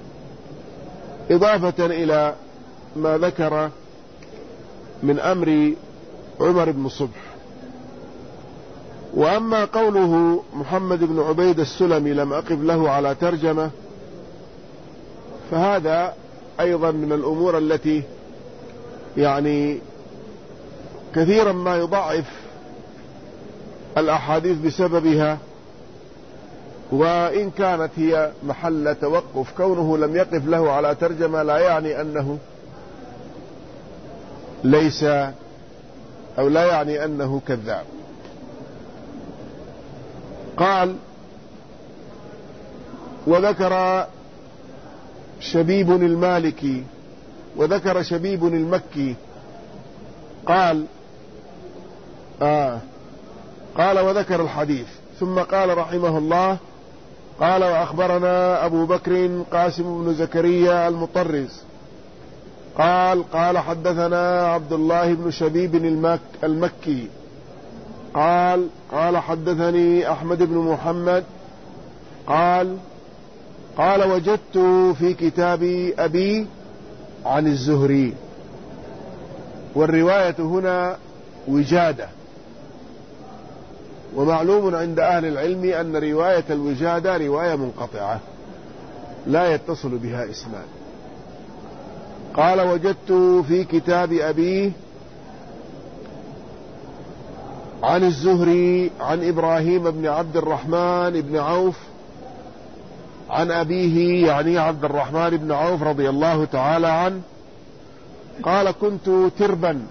إضافة إلى ما ذكر من أمر عمر بن صبح. وأما قوله محمد بن عبيد السلمي لم أقف له على ترجمة، فهذا أيضا من الأمور التي يعني كثيرا ما يضعف الأحاديث بسببها، وإن كانت هي محل توقف. كونه لم يقف له على ترجمة لا يعني أنه ليس أو لا يعني أنه كذاب. قال وذكر شبيب المالكي وذكر شبيب المكي قال آه قال وذكر الحديث، ثم قال رحمه الله قال وأخبرنا أبو بكر قاسم بن زكريا المطرز قال قال حدثنا عبد الله بن شبيب المك المكي قال قال حدثني أحمد بن محمد قال قال وجدت في كتاب أبي عن الزهري. والرواية هنا وجادة، ومعلوم عند أهل العلم أن رواية الوجادة رواية منقطعة لا يتصل بها إسناد. قال وجدت في كتاب أبي عن الزهري عن إبراهيم بن عبد الرحمن بن عوف عن أبيه يعني عبد الرحمن بن عوف رضي الله تعالى عنه قال كنت تربا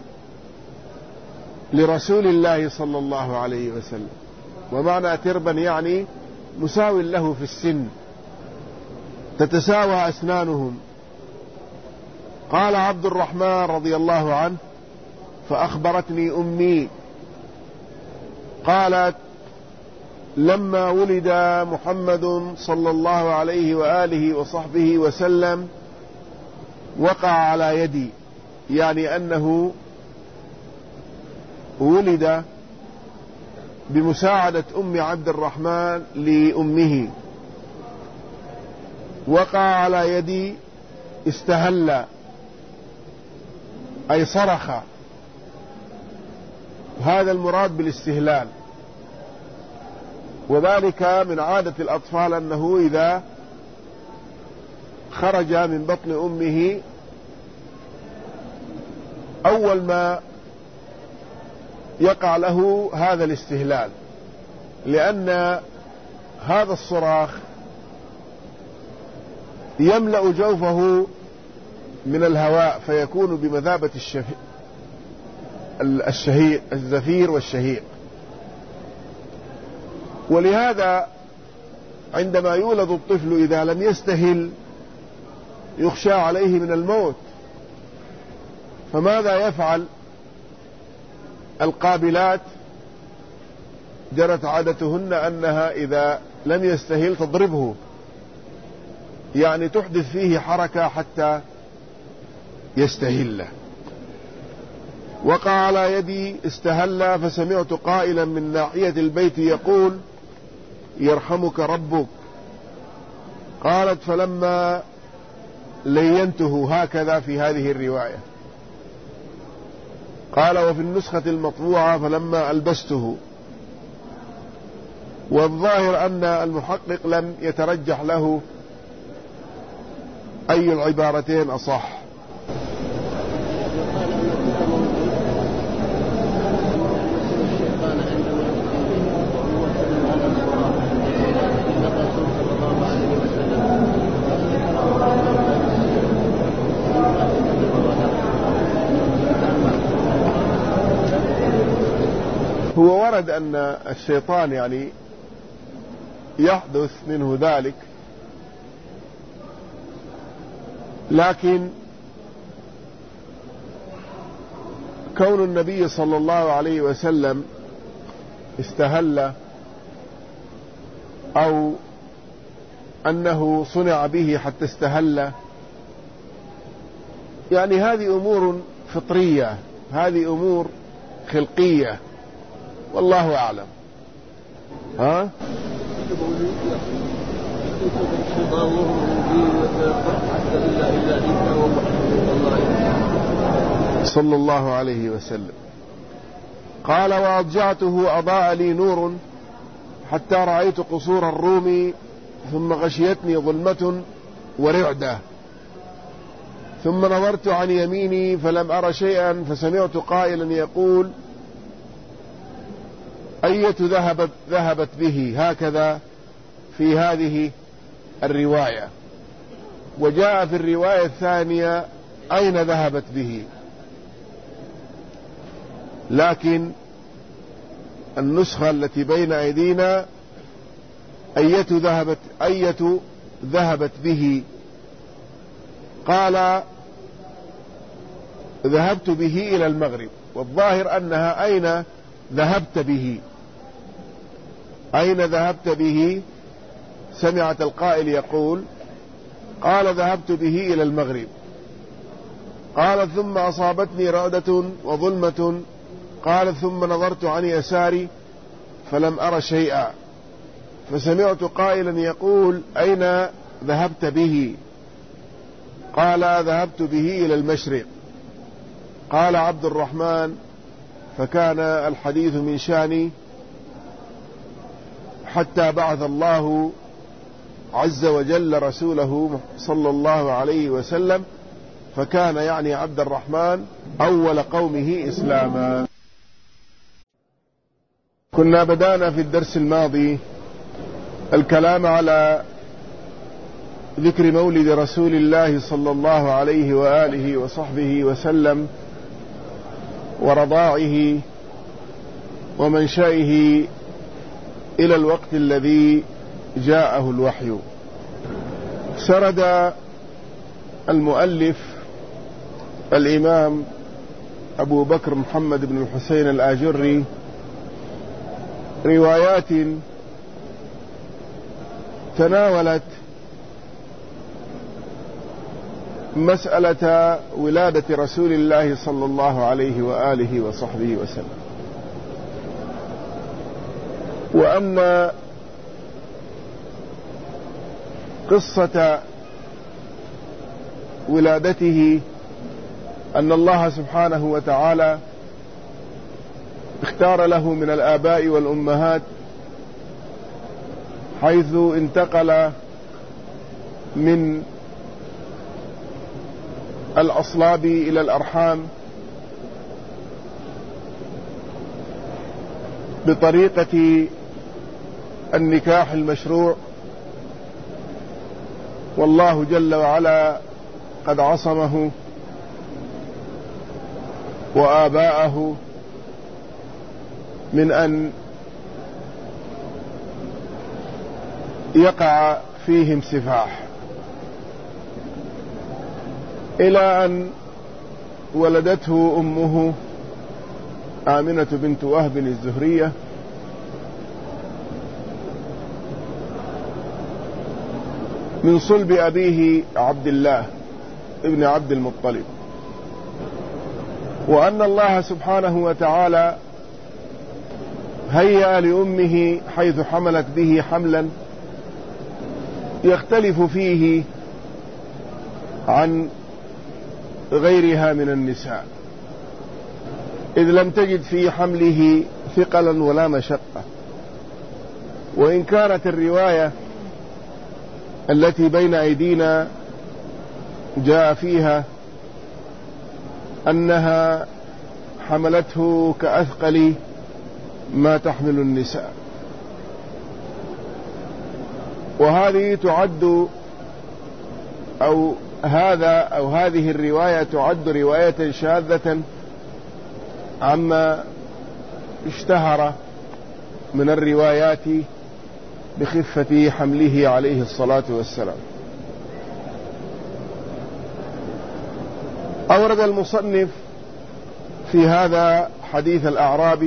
لرسول الله صلى الله عليه وسلم. ومعنى تربا يعني مساو له في السن، تتساوى أسنانهم. قال عبد الرحمن رضي الله عنه فأخبرتني أمي قالت لما ولد محمد صلى الله عليه وآله وصحبه وسلم وقع على يدي، يعني أنه ولد بمساعدة أم عبد الرحمن لأمه، وقع على يدي استهل أي صرخ، هذا المراد بالاستهلال. وذلك من عادة الأطفال أنه إذا خرج من بطن أمه أول ما يقع له هذا الاستهلال، لأن هذا الصراخ يملأ جوفه من الهواء فيكون بمثابة الشهيق الزفير والشهيق. ولهذا عندما يولد الطفل إذا لم يستهل يخشى عليه من الموت، فماذا يفعل القابلات؟ جرت عادتهن أنها إذا لم يستهل تضربه، يعني تحدث فيه حركة حتى يستهل. وقع على يدي استهل فسمعت قائلا من ناحية البيت يقول يرحمك ربك. قالت فلما لينته، هكذا في هذه الرواية، قال وفي النسخة المطبوعة فلما ألبسته. والظاهر أن المحقق لم يترجح له أي العبارتين أصح. هو ورد أن الشيطان يعني يحدث منه ذلك، لكن كون النبي صلى الله عليه وسلم استهل أو أنه صنع به حتى استهل، يعني هذه أمور فطرية، هذه أمور خلقية، والله أعلم. ها؟ صلى الله عليه وسلم. قال وأضجعته أضاء لي نور حتى رأيت قصور الروم ثم غشيتني ظلمة ورعدة ثم نظرت عن يميني فلم أر شيئا فسمعت قائلا يقول أية ذهبت, ذهبت به، هكذا في هذه الرواية. وجاء في الرواية الثانية أين ذهبت به، لكن النسخة التي بين أيدينا أية ذهبت, أية ذهبت به. قال ذهبت به إلى المغرب، والظاهر أنها أين ذهبت به، أين ذهبت به. سمعت القائل يقول قال ذهبت به إلى المغرب. قال ثم أصابتني رعدة وظلمة. قال ثم نظرت عن يساري فلم أر شيئا فسمعت قائلا يقول أين ذهبت به. قال ذهبت به إلى المشرق. قال عبد الرحمن فكان الحديث من شاني حتى بعث الله عز وجل رسوله صلى الله عليه وسلم، فكان يعني عبد الرحمن أول قومه إسلاما. كنا بدأنا في الدرس الماضي الكلام على ذكر مولد رسول الله صلى الله عليه وآله وصحبه وسلم ورضاعه ومنشأه إلى الوقت الذي جاءه الوحي. سرد المؤلف الإمام أبو بكر محمد بن الحسين الآجري روايات تناولت مسألة ولادة رسول الله صلى الله عليه وآله وصحبه وسلم، وأن قصة ولادته أن الله سبحانه وتعالى اختار له من الآباء والأمهات حيث انتقل من الأصلاب إلى الأرحام بطريقة النكاح المشروع، والله جل وعلا قد عصمه وآباءه من أن يقع فيهم سفاح، إلى أن ولدته أمه آمنة بنت وهب الزهرية من صلب أبيه عبد الله ابن عبد المطلب، وأن الله سبحانه وتعالى هيأ لأمه حيث حملت به حملا يختلف فيه عن غيرها من النساء، إذ لم تجد في حمله ثقلا ولا مشقة. وإن كانت الرواية التي بين أيدينا جاء فيها أنها حملته كأثقل ما تحمل النساء، وهذه تعد أو هذا أو هذه الرواية تعد رواية شاذة عما اشتهر من الروايات بخفة حمله عليه الصلاة والسلام. أورد المصنف في هذا حديث الأعرابي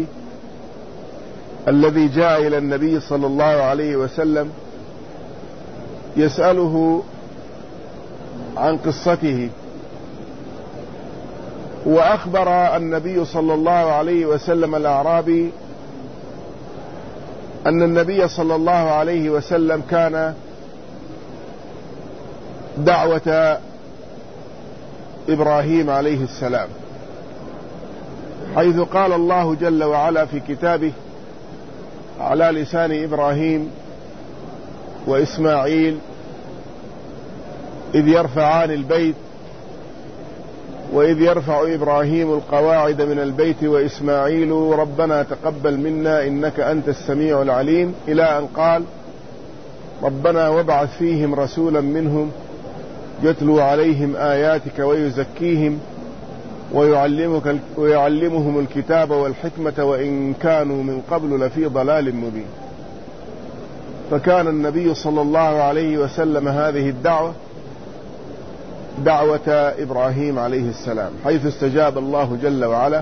الذي جاء إلى النبي صلى الله عليه وسلم يسأله عن قصته، وأخبر النبي صلى الله عليه وسلم الأعرابي أن النبي صلى الله عليه وسلم كان دعوة إبراهيم عليه السلام، حيث قال الله جل وعلا في كتابه على لسان إبراهيم وإسماعيل إذ يرفعان البيت وإذ يرفع إبراهيم القواعد من البيت وإسماعيل ربنا تقبل منا إنك أنت السميع العليم، إلى أن قال ربنا وابعث فيهم رسولا منهم يتلو عليهم آياتك ويزكيهم ويعلمك ويعلمهم الكتاب والحكمة وإن كانوا من قبل لفي ضلال مبين. فكان النبي صلى الله عليه وسلم هذه الدعوة دعوة إبراهيم عليه السلام، حيث استجاب الله جل وعلا،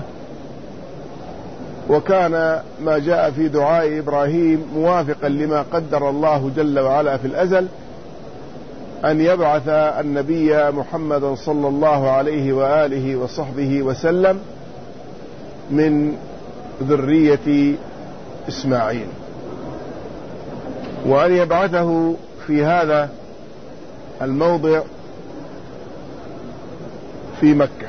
وكان ما جاء في دعاء إبراهيم موافقا لما قدر الله جل وعلا في الأزل أن يبعث النبي محمد صلى الله عليه وآله وصحبه وسلم من ذرية إسماعيل، وأن يبعثه في هذا الموضع في مكة،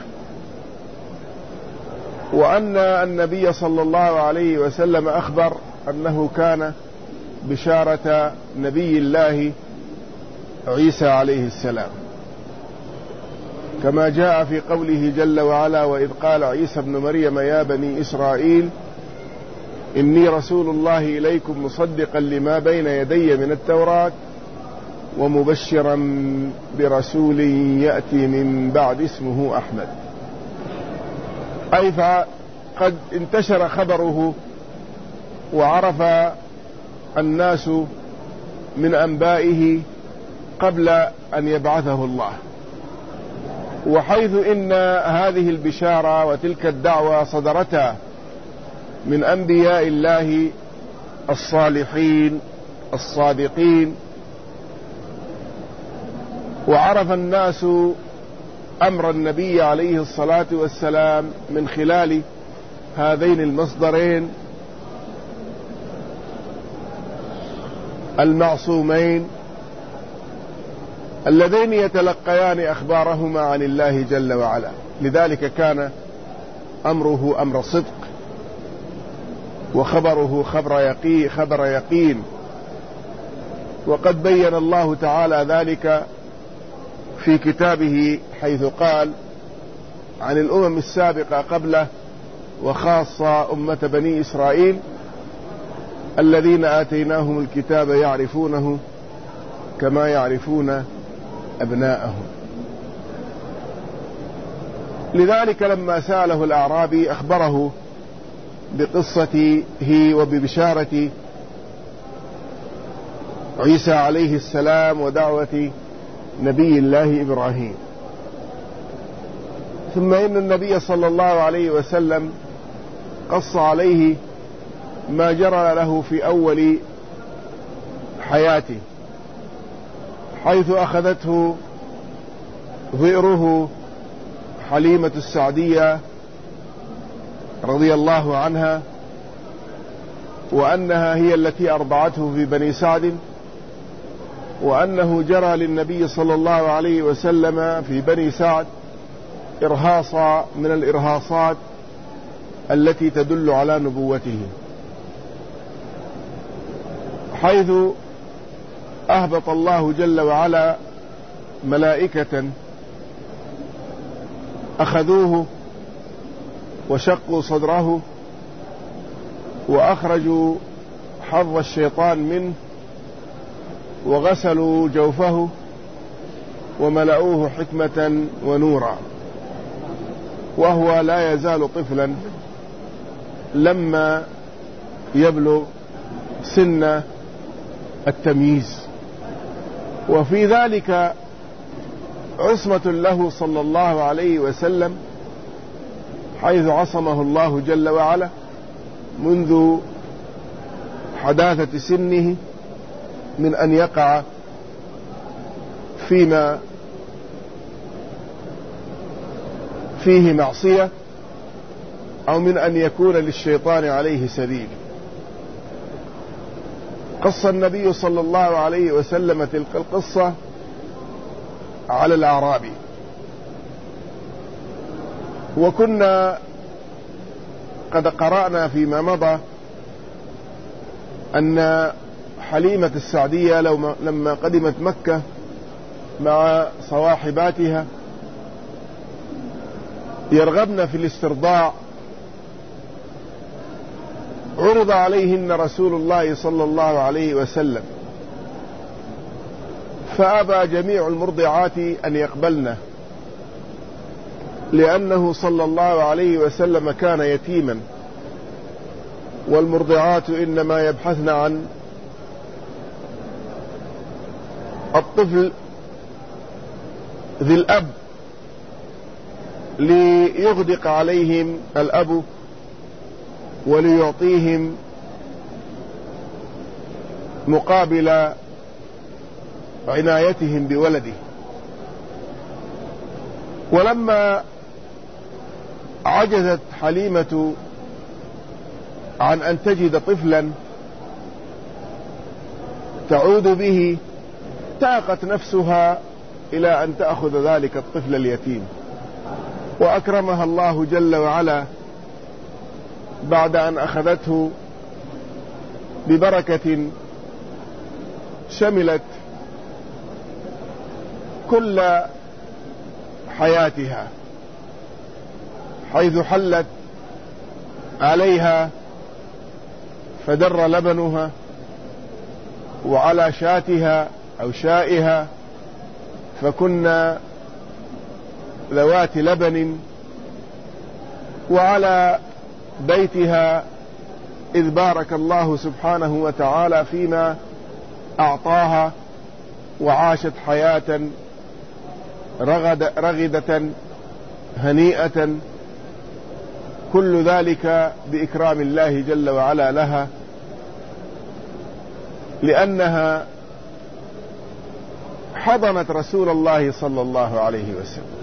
وأن النبي صلى الله عليه وسلم أخبر أنه كان بشارة نبي الله عيسى عليه السلام، كما جاء في قوله جل وعلا وإذ قال عيسى ابن مريم يا بني إسرائيل إني رسول الله إليكم مصدقا لما بين يدي من التوراة ومبشرا برسول يأتي من بعد اسمه أحمد. أي فقد انتشر خبره وعرف الناس من أنبائه قبل أن يبعثه الله، وحيث إن هذه البشارة وتلك الدعوة صدرتا من أنبياء الله الصالحين الصادقين، وعرف الناس أمر النبي عليه الصلاة والسلام من خلال هذين المصدرين المعصومين اللذين يتلقيان أخبارهما عن الله جل وعلا. لذلك كان أمره أمر صدق، وخبره خبر يقين, خبر يقين وقد بين الله تعالى ذلك في كتابه، حيث قال عن الأمم السابقة قبله وخاصة أمة بني إسرائيل الذين آتيناهم الكتاب يعرفونه كما يعرفون أبناءهم. لذلك لما سأله الأعرابي أخبره بقصته وببشارة عيسى عليه السلام ودعوة نبي الله إبراهيم. ثم إن النبي صلى الله عليه وسلم قص عليه ما جرى له في أول حياته، حيث أخذته ظئره حليمة السعدية رضي الله عنها، وأنها هي التي أرضعته في بني سعد، وأنه جرى للنبي صلى الله عليه وسلم في بني سعد إرهاصا من الإرهاصات التي تدل على نبوته، حيث أهبط الله جل وعلا ملائكة أخذوه وشقوا صدره وأخرجوا حظ الشيطان منه وغسلوا جوفه وملأوه حكمة ونورا، وهو لا يزال طفلا لما يبلغ سن التمييز. وفي ذلك عصمة له صلى الله عليه وسلم، حيث عصمه الله جل وعلا منذ حداثة سنه من أن يقع فيما فيه معصية أو من أن يكون للشيطان عليه سبيل. قص النبي صلى الله عليه وسلم تلك القصة على الأعرابي. وكنا قد قرأنا فيما مضى أن حليمة السعدية لما قدمت مكة مع صواحباتها يرغبن في الاسترضاع، عرض عليهن رسول الله صلى الله عليه وسلم، فأبى جميع المرضعات أن يقبلنه، لأنه صلى الله عليه وسلم كان يتيما، والمرضعات إنما يبحثن عن الطفل ذي الأب ليغدق عليهم الأب وليعطيهم مقابل عنايتهم بولده. ولما عجزت حليمة عن أن تجد طفلا تعود به، تاقت نفسها إلى أن تأخذ ذلك الطفل اليتيم، وأكرمها الله جل وعلا بعد أن أخذته ببركة شملت كل حياتها، حيث حلت عليها فدر لبنها، وعلى شاتها أو شائها فكنا ذوات لبن، وعلى بيتها إذ بارك الله سبحانه وتعالى فيما أعطاها، وعاشت حياة رغد رغدة هنيئة، كل ذلك بإكرام الله جل وعلا لها، لأنها حضنت رسول الله صلى الله عليه وسلم.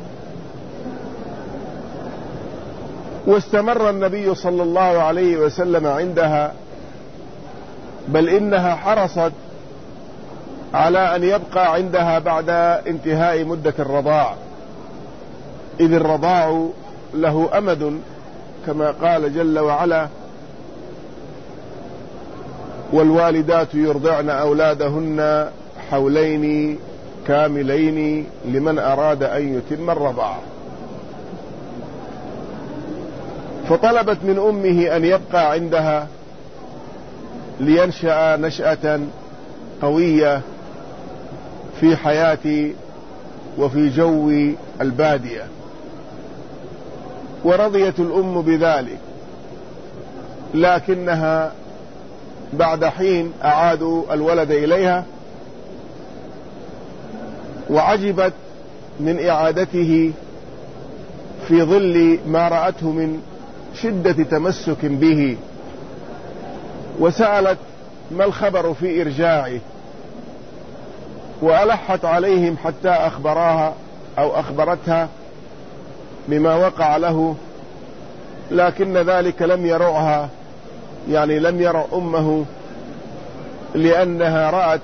واستمر النبي صلى الله عليه وسلم عندها، بل إنها حرصت على أن يبقى عندها بعد انتهاء مدة الرضاع، إذ الرضاع له أمد كما قال جل وعلا: والوالدات يرضعن أولادهن حولين كاملين لمن أراد أن يتم الرضاعة. فطلبت من أمه أن يبقى عندها لينشأ نشأة قوية في حياة وفي جو البادية، ورضيت الأم بذلك، لكنها بعد حين أعادوا الولد إليها، وعجبت من إعادته في ظل ما رأته من شدة تمسك به، وسألت ما الخبر في إرجاعه، وألحت عليهم حتى أخبراها أو أخبرتها بما وقع له، لكن ذلك لم يرعها، يعني لم يرع أمه، لأنها رأت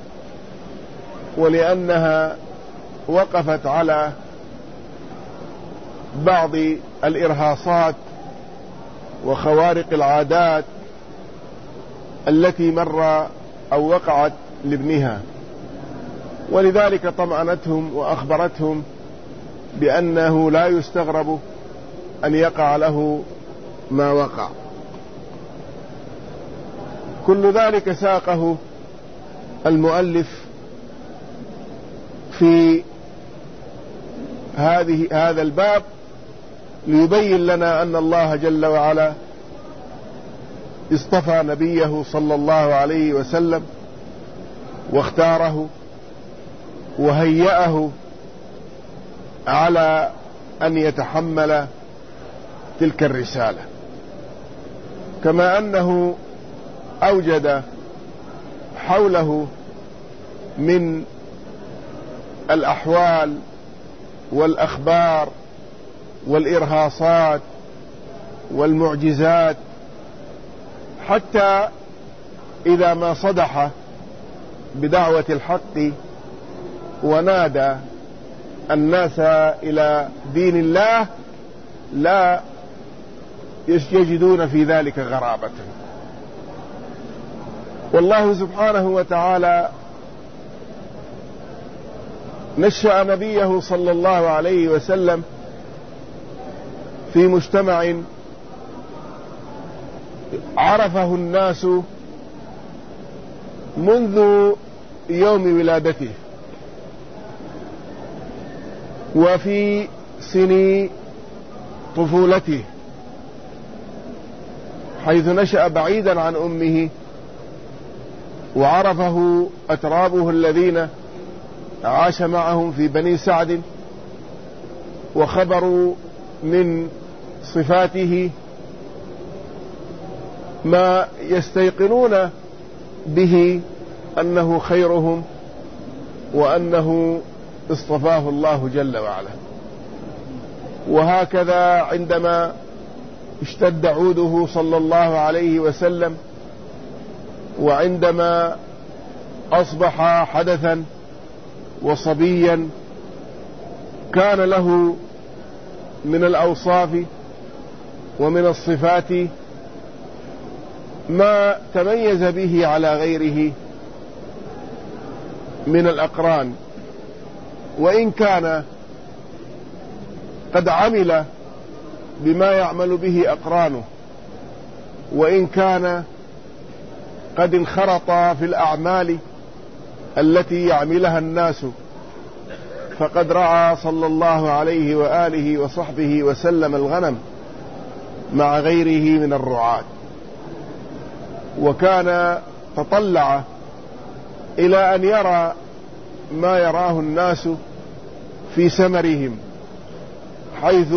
ولأنها وقفت على بعض الإرهاصات وخوارق العادات التي مر أو وقعت لابنها، ولذلك طمأنتهم وأخبرتهم بأنه لا يستغرب أن يقع له ما وقع. كل ذلك ساقه المؤلف في هذه هذا الباب ليبين لنا أن الله جل وعلا اصطفى نبيه صلى الله عليه وسلم واختاره وهيأه على أن يتحمل تلك الرسالة، كما أنه أوجد حوله من الأحوال والأخبار والإرهاصات والمعجزات، حتى إذا ما صدح بدعوة الحق ونادى الناس إلى دين الله لا يجدون في ذلك غرابة. والله سبحانه وتعالى نشأ نبيه صلى الله عليه وسلم في مجتمع عرفه الناس منذ يوم ولادته وفي سن طفولته، حيث نشأ بعيدا عن أمه، وعرفه أترابه الذين عاش معهم في بني سعد، وخبروا من صفاته ما يستيقنون به أنه خيرهم وأنه اصطفاه الله جل وعلا. وهكذا عندما اشتد عوده صلى الله عليه وسلم، وعندما أصبح حدثا وصبيا، كان له من الأوصاف ومن الصفات ما تميز به على غيره من الأقران، وإن كان قد عمل بما يعمل به أقرانه، وإن كان قد انخرط في الأعمال التي يعملها الناس، فقد رعى صلى الله عليه وآله وصحبه وسلم الغنم مع غيره من الرعاة، وكان تطلع إلى أن يرى ما يراه الناس في سمرهم، حيث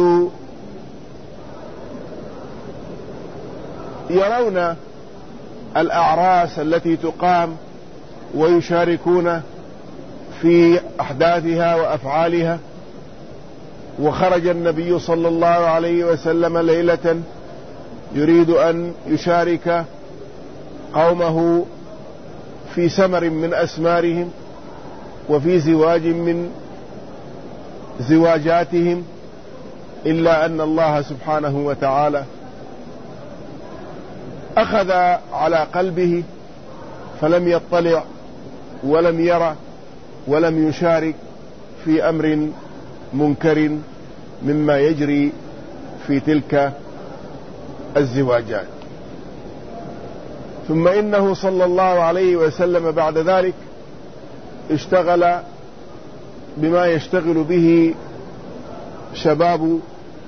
يرون الأعراس التي تقام ويشاركون في أحداثها وأفعالها. وخرج النبي صلى الله عليه وسلم ليلة يريد أن يشارك قومه في سمر من أسمارهم وفي زواج من زواجاتهم، إلا أن الله سبحانه وتعالى أخذ على قلبه فلم يطلع ولم يرى ولم يشارك في أمر منكر مما يجري في تلك الزواجات. ثم إنه صلى الله عليه وسلم بعد ذلك اشتغل بما يشتغل به شباب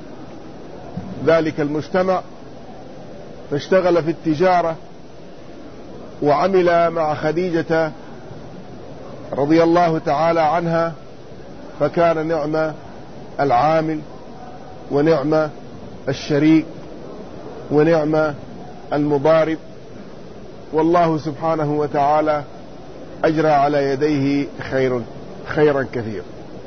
ذلك المجتمع، فاشتغل في التجارة، وعمل مع خديجة رضي الله تعالى عنها، فكان نعم العامل ونعم الشريك ونعم المضارب، والله سبحانه وتعالى أجرى على يديه خير خيرا كثيرا.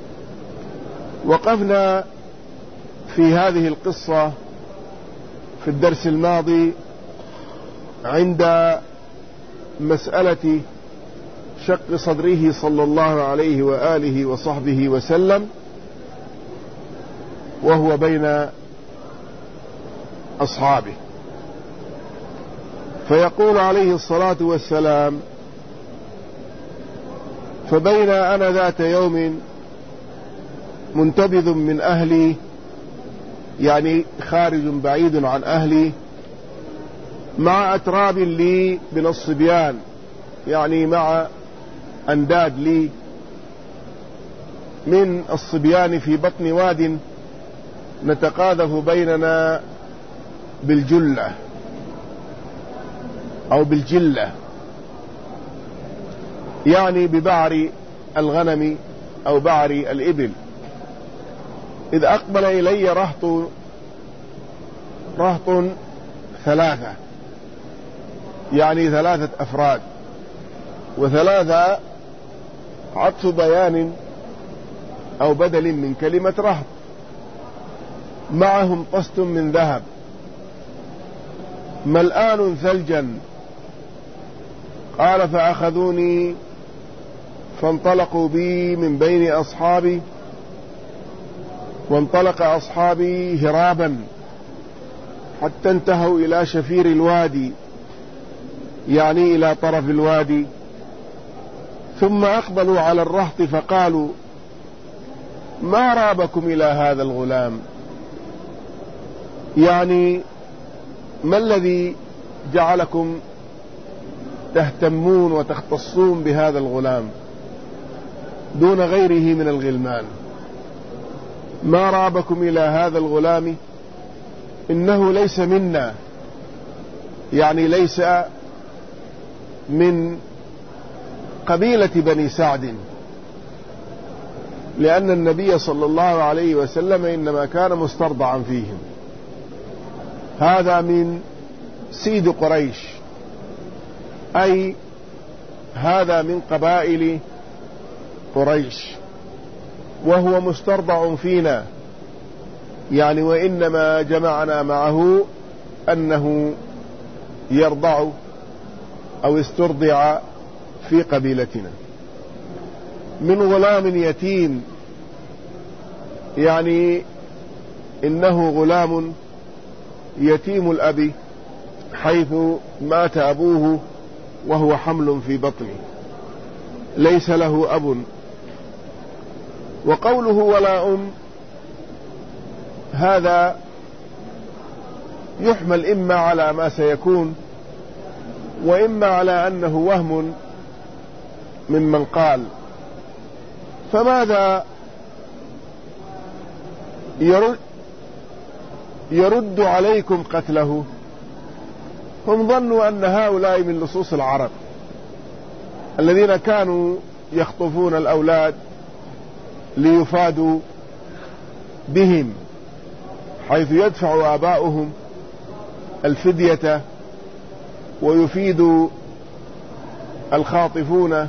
وقفنا في هذه القصة في الدرس الماضي عند مسألة شق صدره صلى الله عليه وآله وصحبه وسلم وهو بين أصحابه، فيقول عليه الصلاة والسلام: فبين أنا ذات يوم منتبذ من أهلي، يعني خارج بعيد عن أهلي، مع أتراب لي من الصبيان، يعني مع أنداد لي من الصبيان في بطن واد نتقاذف بيننا بالجلة أو بالجلة، يعني ببعر الغنم أو بعر الإبل. إذ أقبل إلي رهط رهط ثلاثة، يعني ثلاثة أفراد، وثلاثة عطف بيان أو بدل من كلمة رهط، معهم طست من ذهب ملآن ثلجا. قال: فأخذوني فانطلقوا بي من بين أصحابي، وانطلق أصحابي هرابا حتى انتهوا إلى شفير الوادي، يعني إلى طرف الوادي، ثم أقبلوا على الرهط فقالوا: ما رابكم إلى هذا الغلام؟ يعني ما الذي جعلكم تهتمون وتختصون بهذا الغلام دون غيره من الغلمان؟ ما رابكم إلى هذا الغلام؟ إنه ليس منا، يعني ليس من قبيلة بني سعد، لأن النبي صلى الله عليه وسلم إنما كان مسترضعا فيهم. هذا من سيد قريش، أي هذا من قبائل قريش، وهو مسترضع فينا، يعني وإنما جمعنا معه أنه يرضع أو استرضع في قبيلتنا. من غلام يتيم، يعني إنه غلام يتيم الأب، حيث مات أبوه وهو حمل في بطنه، ليس له أب. وقوله ولا أم هذا يحمل إما على ما سيكون، وإما على أنه وهم ممن قال. فماذا يرد, يرد عليكم قتله؟ هم ظنوا أن هؤلاء من لصوص العرب الذين كانوا يخطفون الأولاد ليفادوا بهم، حيث يدفع آباؤهم الفدية ويفيد الخاطفون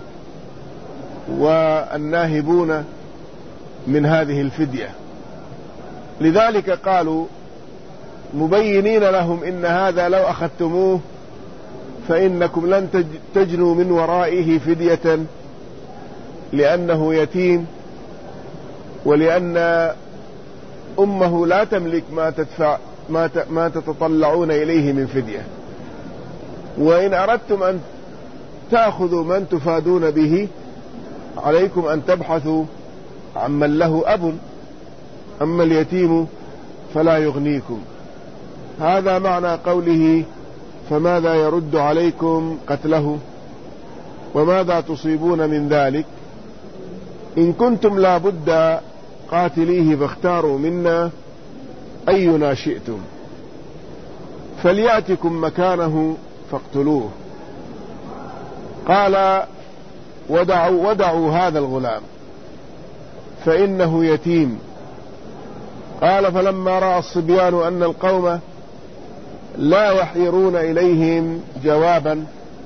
والناهبون من هذه الفدية. لذلك قالوا مبينين لهم: إن هذا لو أخذتموه فإنكم لن تجنوا من ورائه فدية، لأنه يتيم، ولأن أمه لا تملك ما تدفع ما ما تتطلعون إليه من فدية. وإن أردتم أن تأخذوا من تفادون به عليكم أن تبحثوا عمن له أب، أما اليتيم فلا يغنيكم. هذا معنى قوله: فماذا يرد عليكم قتله وماذا تصيبون من ذلك؟ إن كنتم لا بد قاتليه فاختاروا منا أينا شئتم، فليأتكم مكانه فاقتلوه. قال: ودعوا, ودعوا هذا الغلام فإنه يتيم. قال: فلما رأى الصبيان أن القوم لا يحيرون إليهم جوابا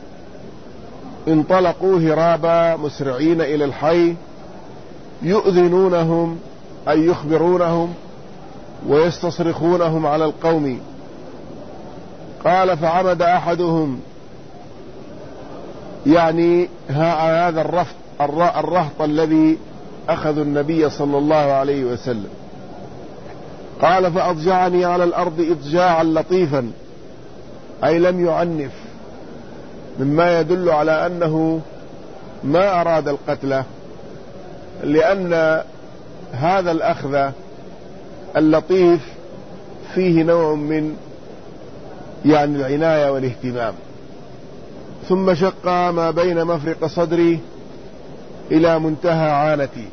انطلقوا هرابا مسرعين إلى الحي يؤذنونهم، أي يخبرونهم ويستصرخونهم على القوم. قال: فعمد أحدهم، يعني هذا الرفض الرهط الذي أخذوا النبي صلى الله عليه وسلم. قال: فأضجعني على الأرض إضجاعا لطيفا، أي لم يعنف مما يدل على أنه ما أراد القتل، لأن هذا الأخذ اللطيف فيه نوع من يعني العناية والاهتمام. ثم شق ما بين مفرق صدري إلى منتهى عانتي،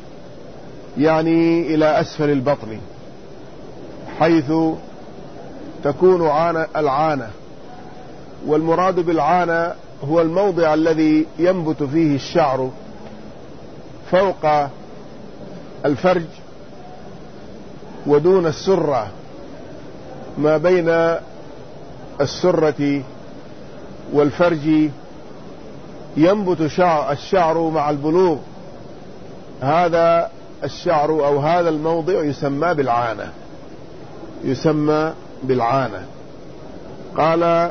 يعني إلى أسفل البطن، حيث تكون عانة العانة، والمراد بالعانة هو الموضع الذي ينبت فيه الشعر فوق الفرج ودون السرة، ما بين السرة والفرج ينبت شعر الشعر مع البلوغ. هذا الشعر أو هذا الموضع يسمى بالعانة، يسمى بالعانة. قال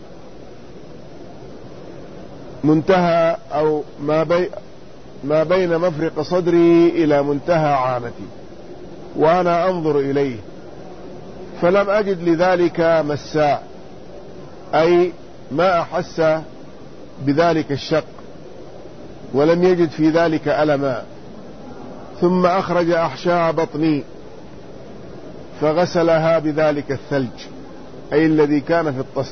منتهى أو ما, بي ما بين مفرق صدري إلى منتهى عانتي وأنا أنظر إليه، فلم أجد لذلك مساء، أي ما أحس بذلك الشق ولم يجد في ذلك ألما. ثم أخرج أحشاء بطني فغسلها بذلك الثلج، أي الذي كان في الطست،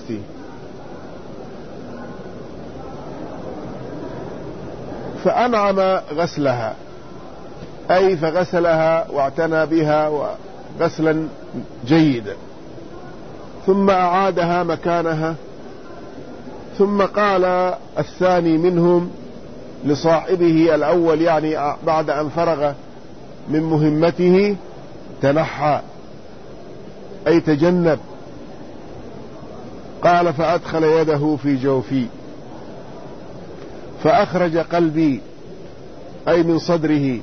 فأنعم غسلها، أي فغسلها واعتنى بها غسلا جيدا، ثم أعادها مكانها. ثم قال الثاني منهم لصاحبه الأول، يعني بعد أن فرغ من مهمته، تنحى أي تجنب. قال فأدخل يده في جوفي فأخرج قلبي، أي من صدره.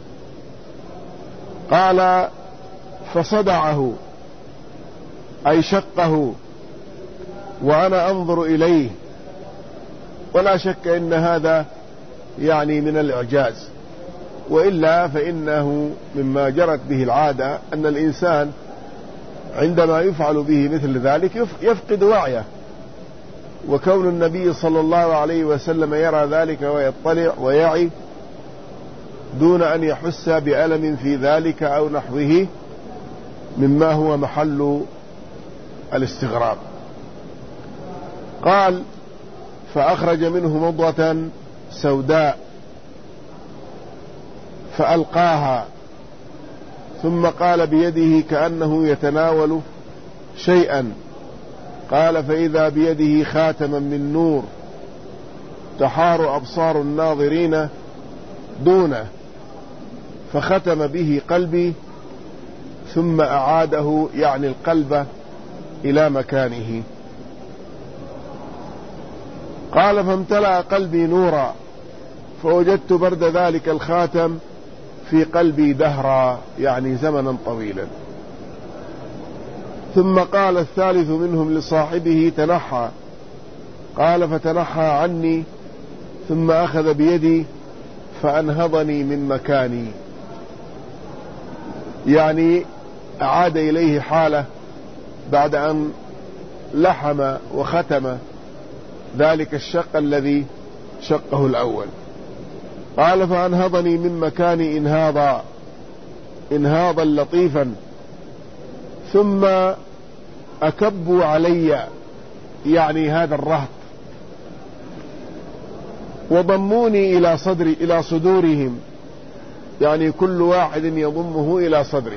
قال فصدعه، أي شقه، وأنا أنظر إليه. ولا شك إن هذا يعني من الإعجاز، وإلا فإنه مما جرت به العادة أن الإنسان عندما يفعل به مثل ذلك يفقد وعيه، وكون النبي صلى الله عليه وسلم يرى ذلك ويطلع ويعي دون أن يحس بألم في ذلك أو نحوه مما هو محل الاستغراب. قال فأخرج منه مضغة سوداء فألقاها، ثم قال بيده كأنه يتناول شيئا. قال فإذا بيده خاتما من نور تحار أبصار الناظرين دونه، فختم به قلبي ثم أعاده، يعني القلب، إلى مكانه. قال فامتلأ قلبي نورا فوجدت برد ذلك الخاتم في قلبي دهرا، يعني زمنا طويلا. ثم قال الثالث منهم لصاحبه تنحى. قال فتنحى عني ثم أخذ بيدي فأنهضني من مكاني، يعني أعاد إليه حاله بعد أن لحم وختم ذلك الشق الذي شقه الأول. قال فأنهضني من مكاني إنهاضا إنهاضا لطيفا، ثم أكبوا علي، يعني هذا الرهط، وضموني إلى صدري إلى صدورهم، يعني كل واحد يضمه إلى صدره،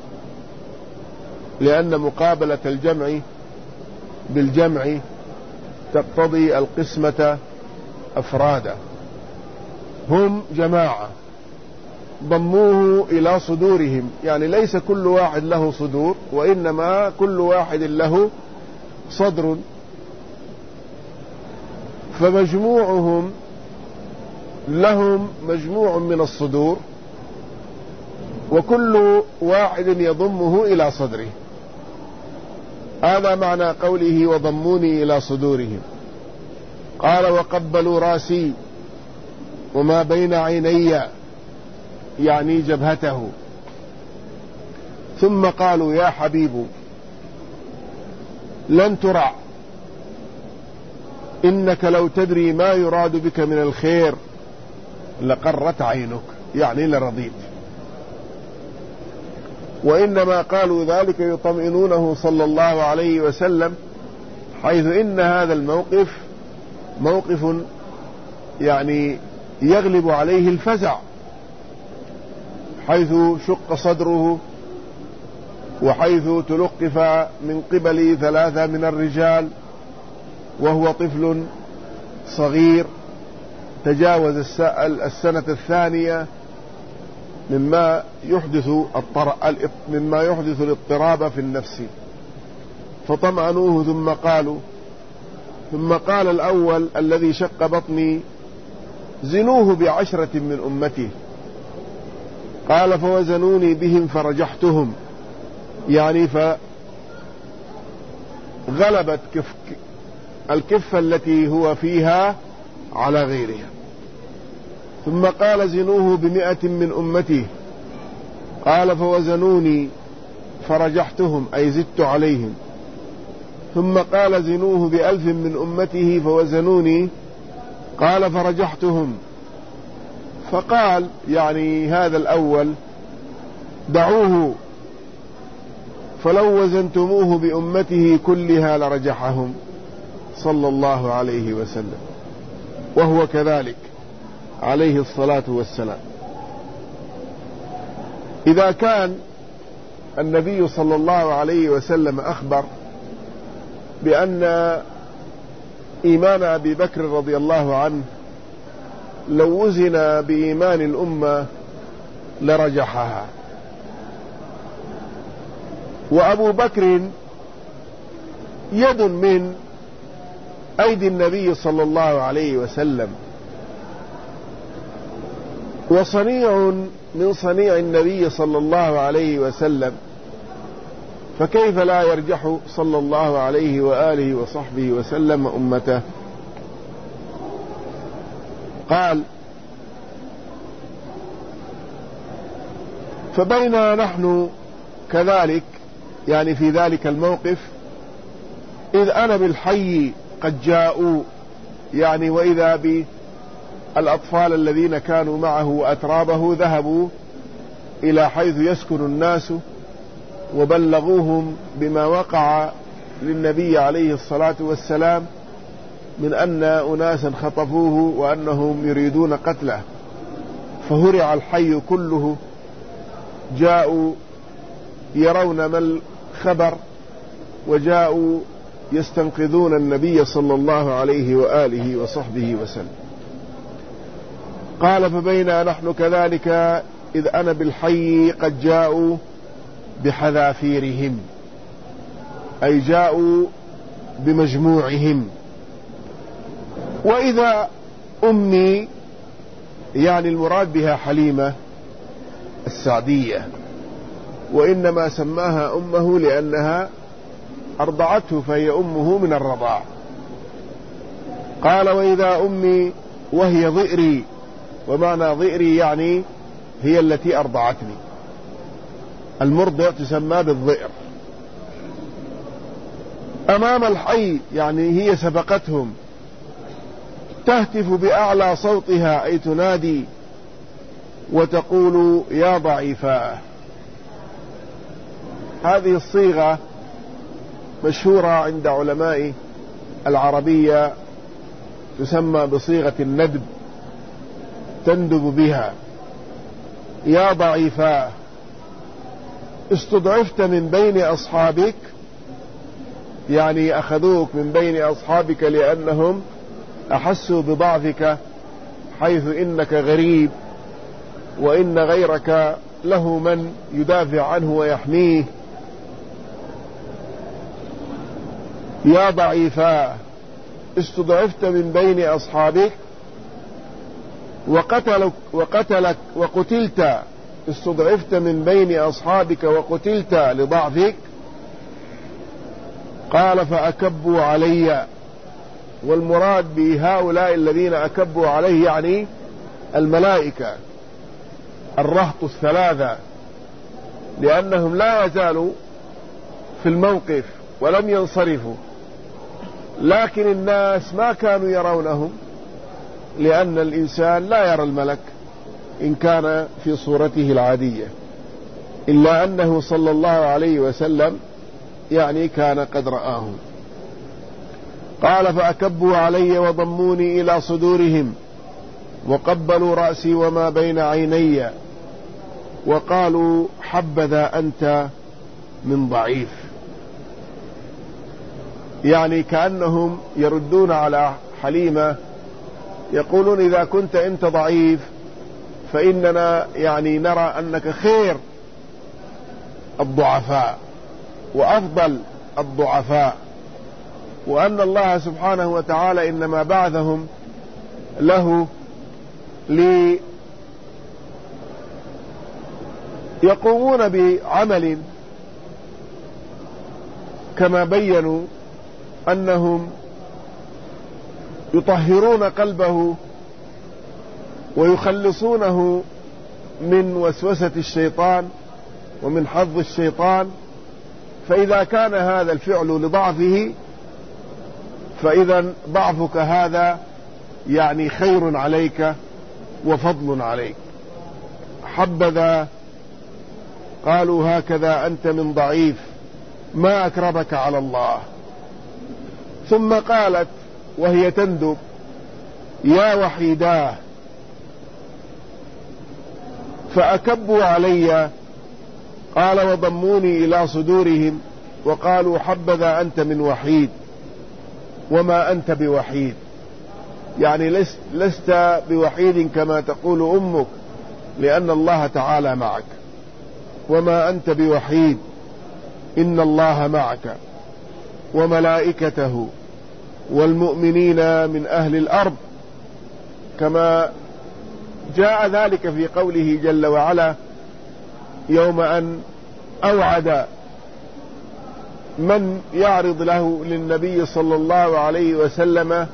لأن مقابلة الجمع بالجمع تقتضي القسمة أفرادا. هم جماعة ضموه إلى صدورهم، يعني ليس كل واحد له صدور، وإنما كل واحد له صدر، فمجموعهم لهم مجموع من الصدور، وكل واحد يضمه إلى صدره. هذا معنى قوله وضموني إلى صدورهم. قال وقبلوا راسي وما بين عيني، يعني جبهته، ثم قالوا يا حبيب لن ترع، إنك لو تدري ما يراد بك من الخير لقرت عينك، يعني لرضيت. وإنما قالوا ذلك يطمئنونه صلى الله عليه وسلم، حيث إن هذا الموقف موقف يعني يغلب عليه الفزع، حيث شق صدره، وحيث تلقف من قبل ثلاثة من الرجال وهو طفل صغير تجاوز السنة الثانية، مما يحدث مما يحدث الاضطراب في النفس. فطمأنوه ثم قالوا ثم قال الأول الذي شق بطني: زنوه بعشرة من أمته. قال: فوزنوني بهم فرجحتهم، يعني فغلبت كف الكفة التي هو فيها على غيرها. ثم قال: زنوه بمئة من أمته. قال: فوزنوني فرجحتهم، أي زدت عليهم. ثم قال: زنوه بألف من أمته فوزنوني. قال: فرجحتهم. فقال يعني هذا الأول: دعوه، فلو وزنتموه بأمته كلها لرجحهم صلى الله عليه وسلم. وهو كذلك عليه الصلاة والسلام. إذا كان النبي صلى الله عليه وسلم أخبر بأن إيمان أبي بكر رضي الله عنه لو وزن بإيمان الأمة لرجحها، وأبو بكر يد من أيدي النبي صلى الله عليه وسلم، وصنيع من صنيع النبي صلى الله عليه وسلم، فكيف لا يرجح صلى الله عليه وآله وصحبه وسلم أمته؟ قال: فبينا نحن كذلك، يعني في ذلك الموقف، إذ أنا بالحي قد جاءوا، يعني وإذا بالأطفال الذين كانوا معه وأترابه ذهبوا إلى حيث يسكن الناس وبلغوهم بما وقع للنبي عليه الصلاة والسلام من أن أناسا خطفوه وأنهم يريدون قتله، فهرع الحي كله. جاءوا يرون ما الخبر وجاءوا يستنقذون النبي صلى الله عليه وآله وصحبه وسلم. قال: فبينا نحن كذلك إذ أنا بالحي قد جاءوا بحذافيرهم، أي جاءوا بمجموعهم. وإذا أمي، يعني المراد بها حليمة السعدية، وإنما سماها أمه لأنها أرضعته فهي أمه من الرضاع. قال: وإذا أمي وهي ضئري، ومعنى ضئري يعني هي التي أرضعتني، المرضع تسمى بالضئر. أمام الحي يعني هي سبقتهم، تهتف بأعلى صوتها، أي تنادي وتقول: يا ضعيفاء. هذه الصيغة مشهورة عند علماء العربية، تسمى بصيغة الندب، تندب بها: يا ضعيفاء، استضعفت من بين أصحابك، يعني أخذوك من بين أصحابك لأنهم أحسوا بضعفك، حيث إنك غريب وإن غيرك له من يدافع عنه ويحميه. يا ضعيفاء، استضعفت من بين أصحابك، وقتلك وقتلك وقتلت، استضعفت من بين أصحابك وقتلت لضعفك. قال: فأكبوا علي. والمراد بهؤلاء الذين أكبوا عليه يعني الملائكة الرهط الثلاثة، لأنهم لا يزالوا في الموقف ولم ينصرفوا، لكن الناس ما كانوا يرونهم، لأن الإنسان لا يرى الملك إن كان في صورته العادية، إلا أنه صلى الله عليه وسلم يعني كان قد رآهم. قال فأكبوا علي وضموني إلى صدورهم وقبلوا رأسي وما بين عيني وقالوا حبذا أنت من ضعيف، يعني كأنهم يردون على حليمة يقولون إذا كنت أنت ضعيف فإننا يعني نرى أنك خير الضعفاء وأفضل الضعفاء، وأن الله سبحانه وتعالى إنما بعثهم له ليقومون بعمل كما بينوا أنهم يطهرون قلبه ويخلصونه من وسوسة الشيطان ومن حظ الشيطان. فإذا كان هذا الفعل لضعفه فإذا ضعفك هذا يعني خير عليك وفضل عليك. حبذا قالوا هكذا أنت من ضعيف ما أكرمك على الله. ثم قالت وهي تندب يا وحيداه فأكبوا علي. قال وضموني إلى صدورهم وقالوا حبذا أنت من وحيد وما أنت بوحيد، يعني لست, لست بوحيد كما تقول أمك، لأن الله تعالى معك. وما أنت بوحيد إن الله معك وملائكته والمؤمنين من أهل الأرض، كما جاء ذلك في قوله جل وعلا يوم أن أوعد من يعرض له للنبي صلى الله عليه وسلم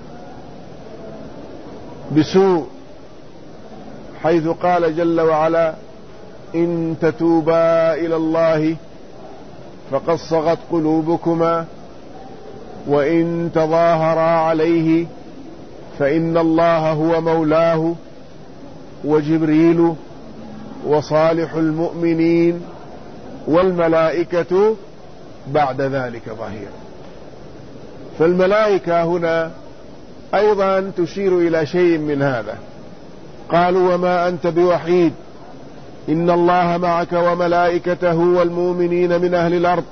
بسوء، حيث قال جل وعلا إن تتوبا إلى الله فقد صغت قلوبكما وإن تظاهرا عليه فإن الله هو مولاه وجبريل وصالح المؤمنين والملائكة بعد ذلك ظهير. فالملائكة هنا أيضا تشير إلى شيء من هذا. قالوا وما أنت بوحيد إن الله معك وملائكته والمؤمنين من أهل الأرض.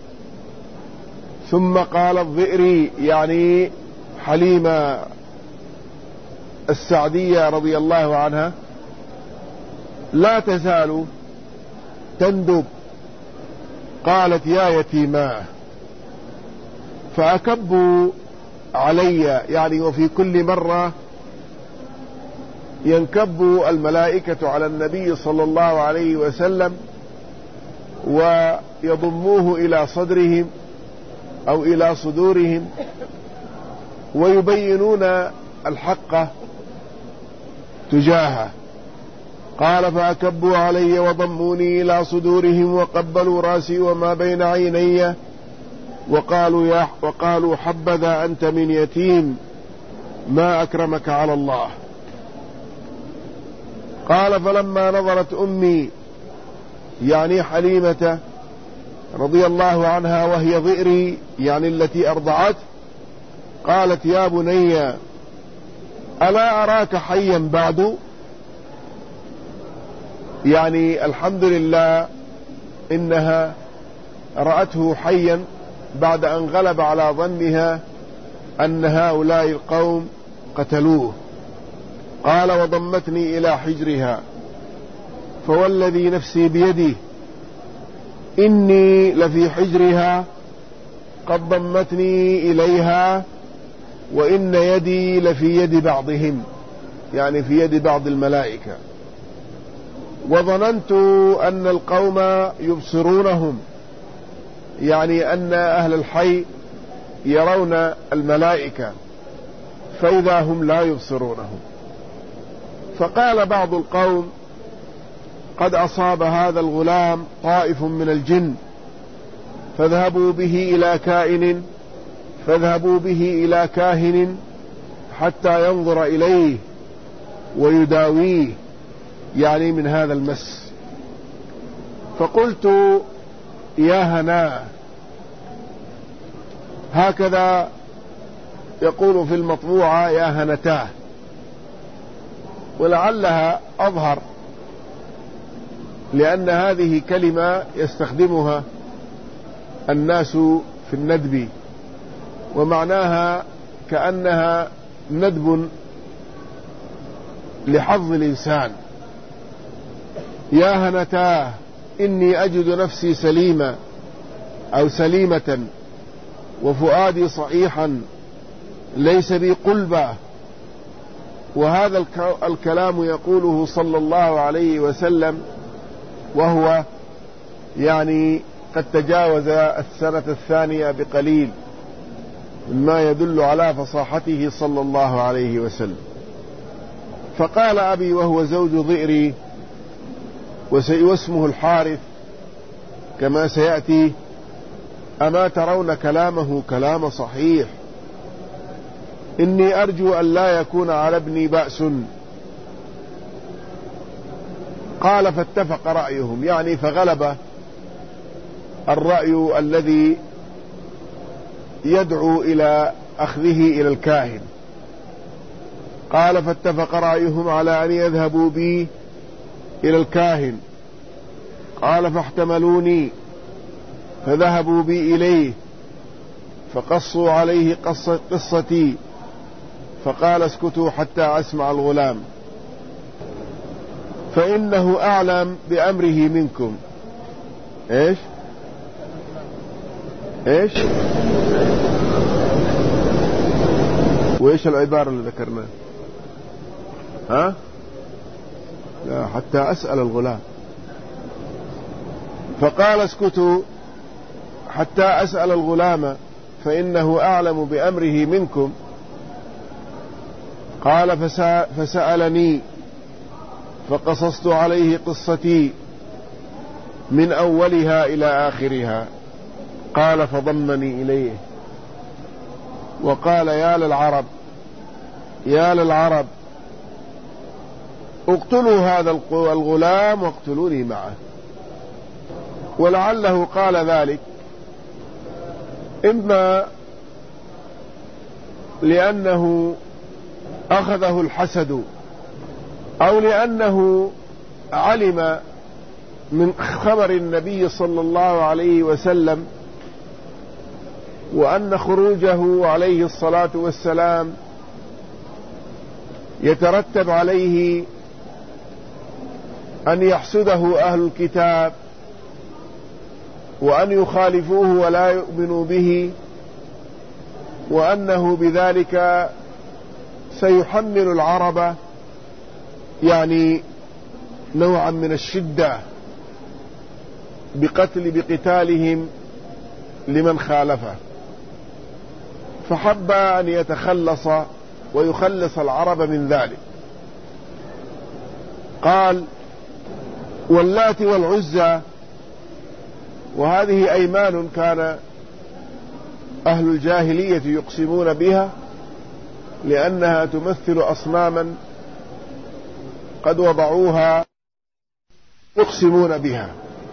ثم قال الضئري يعني حليمة السعدية رضي الله عنها لا تزال تندب. قالت يا يتيماه فأكبوا علي، يعني وفي كل مرة ينكب الملائكة على النبي صلى الله عليه وسلم ويضموه إلى صدرهم أو إلى صدورهم ويبينون الحق تجاهه. قال فأكبوا علي وضموني إلى صدورهم وقبلوا راسي وما بين عيني وقالوا, يا وقالوا حبذا أنت من يتيم ما أكرمك على الله. قال فلما نظرت أمي يعني حليمة رضي الله عنها وهي ضئري يعني التي أرضعت، قالت يا بني ألا أراك حيا بعد؟ يعني الحمد لله إنها رأته حيا بعد أن غلب على ظنها أن هؤلاء القوم قتلوه. قال وضمتني إلى حجرها فوالذي نفسي بيده إني لفي حجرها قد ضمتني إليها وإن يدي لفي يد بعضهم، يعني في يد بعض الملائكة. وظننت أن القوم يبصرونهم، يعني أن أهل الحي يرون الملائكة فإذا هم لا يبصرونهم. فقال بعض القوم قد أصاب هذا الغلام طائف من الجن فاذهبوا به إلى كائن فاذهبوا به إلى كاهن حتى ينظر إليه ويداويه، يعني من هذا المس. فقلت يا هناء، هكذا يقول في المطبوعة يا هنتاه، ولعلها أظهر لأن هذه كلمة يستخدمها الناس في الندب، ومعناها كأنها ندب لحظ الإنسان. يا هنتاه إني أجد نفسي سليمة أو سليمة وفؤادي صحيحا ليس بي قلبة. وهذا الكلام يقوله صلى الله عليه وسلم وهو يعني قد تجاوز السنة الثانية بقليل، مما يدل على فصاحته صلى الله عليه وسلم. فقال أبي وهو زوج ضئري واسمه الحارث كما سيأتي: أما ترون كلامه كلام صحيح؟ إني أرجو أن لا يكون على ابني بأس. قال فاتفق رأيهم، يعني فغلب الرأي الذي يدعو إلى أخذه إلى الكاهن. قال فاتفق رأيهم على أن يذهبوا بي إلى الكاهن. قال فاحتملوني فذهبوا بي إليه فقصوا عليه قصة قصتي، فقال اسكتوا حتى أسمع الغلام فإنه أعلم بأمره منكم. إيش إيش وإيش العبارة اللي ذكرناها؟ ها لا، حتى أسأل الغلام. فقال اسكتوا حتى أسأل الغلام فإنه أعلم بأمره منكم. قال فسألني فقصصت عليه قصتي من أولها إلى آخرها. قال فضمني إليه وقال يا للعرب يا للعرب اقتلوا هذا الغلام واقتلوني معه. ولعله قال ذلك إما لأنه أخذه الحسد، أو لأنه علم من خبر النبي صلى الله عليه وسلم وأن خروجه عليه الصلاة والسلام يترتب عليه أن يحسده أهل الكتاب وأن يخالفوه ولا يؤمنوا به، وأنه بذلك سيحمل العرب يعني نوعا من الشدة بقتل بقتالهم لمن خالفه، فحب أن يتخلص ويخلص العرب من ذلك. قال واللات والعزى، وهذه أيمان كان أهل الجاهلية يقسمون بها لأنها تمثل أصناما قد وضعوها يقسمون بها.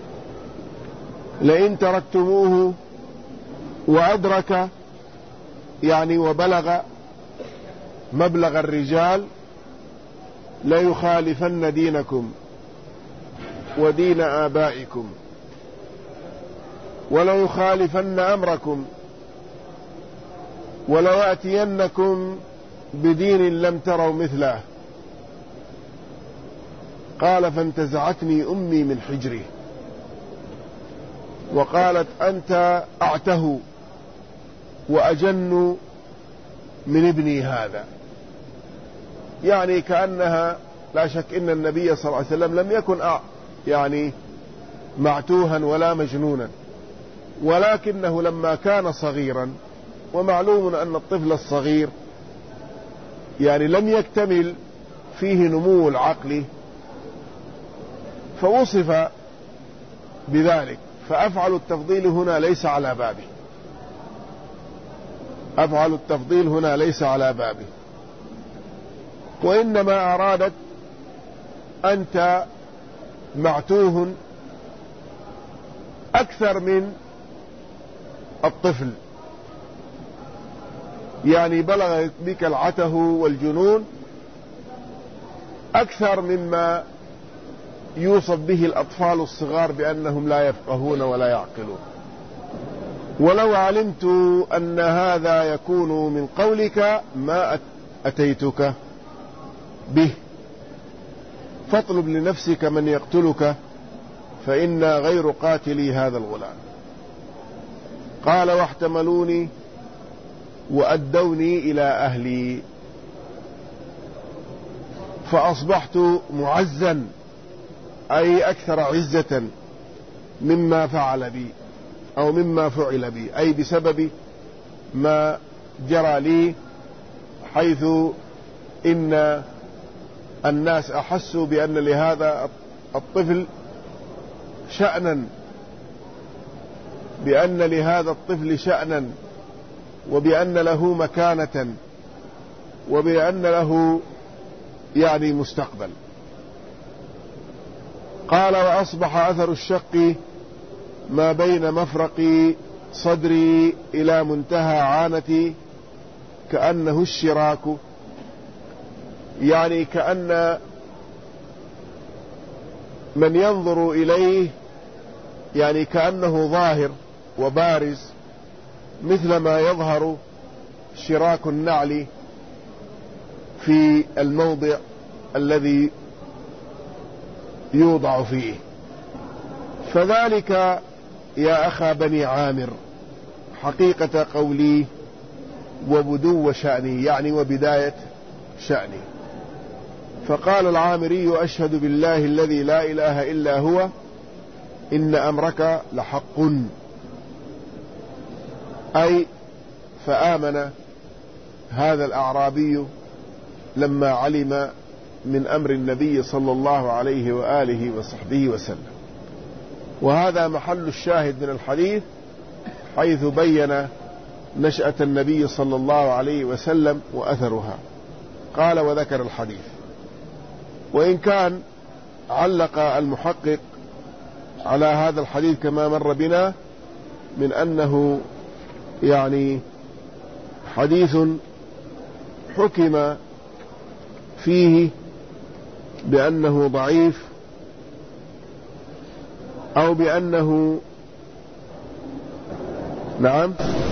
لئن تركتموه وأدرك يعني وبلغ مبلغ الرجال ليخالفن دينكم ودين آبائكم وليخالفن أمركم وليأتينكم بدين لم تروا مثله. قال فانتزعتني أمي من حجري وقالت أنت أعته وأجن من ابني هذا، يعني كأنها لا شك إن النبي صلى الله عليه وسلم لم يكن يعني معتوها ولا مجنونا، ولكنه لما كان صغيرا، ومعلوم أن الطفل الصغير يعني لم يكتمل فيه نمو العقل، فوصف بذلك، فأفعل التفضيل هنا ليس على بابه. أفعل التفضيل هنا ليس على بابه، وإنما أرادت أنت معتوه أكثر من الطفل، يعني بلغ بك العته والجنون أكثر مما يوصف به الأطفال الصغار بأنهم لا يفقهون ولا يعقلون. ولو علمت أن هذا يكون من قولك ما أتيتك به، فاطلب لنفسك من يقتلك فإنا غير قاتلي هذا الغلام. قال واحتملوني وأدوني إلى أهلي، فأصبحت معزا أي أكثر عزة مما فعل بي أو مما فعل بي، أي بسبب ما جرى لي، حيث إن الناس أحسوا بأن لهذا الطفل شأنا، بأن لهذا الطفل شأنا، وبأن له مكانة، وبأن له يعني مستقبل. قال وأصبح أثر الشق ما بين مفرق صدري إلى منتهى عانتي كأنه الشراك، يعني كأن من ينظر إليه يعني كأنه ظاهر وبارز مثل ما يظهر شراك النعل في الموضع الذي يوضع فيه. فذلك يا أخا بني عامر حقيقة قولي وبدو شأني، يعني وبداية شأني. فقال العامري أشهد بالله الذي لا إله إلا هو إن أمرك لحق، أي فآمن هذا الأعرابي لما علم من أمر النبي صلى الله عليه وآله وصحبه وسلم. وهذا محل الشاهد من الحديث، حيث بين نشأة النبي صلى الله عليه وسلم وأثرها. قال وذكر الحديث، وإن كان علق المحقق على هذا الحديث كما مر بنا من أنه يعني حديث حكم فيه بأنه ضعيف أو بأنه نعم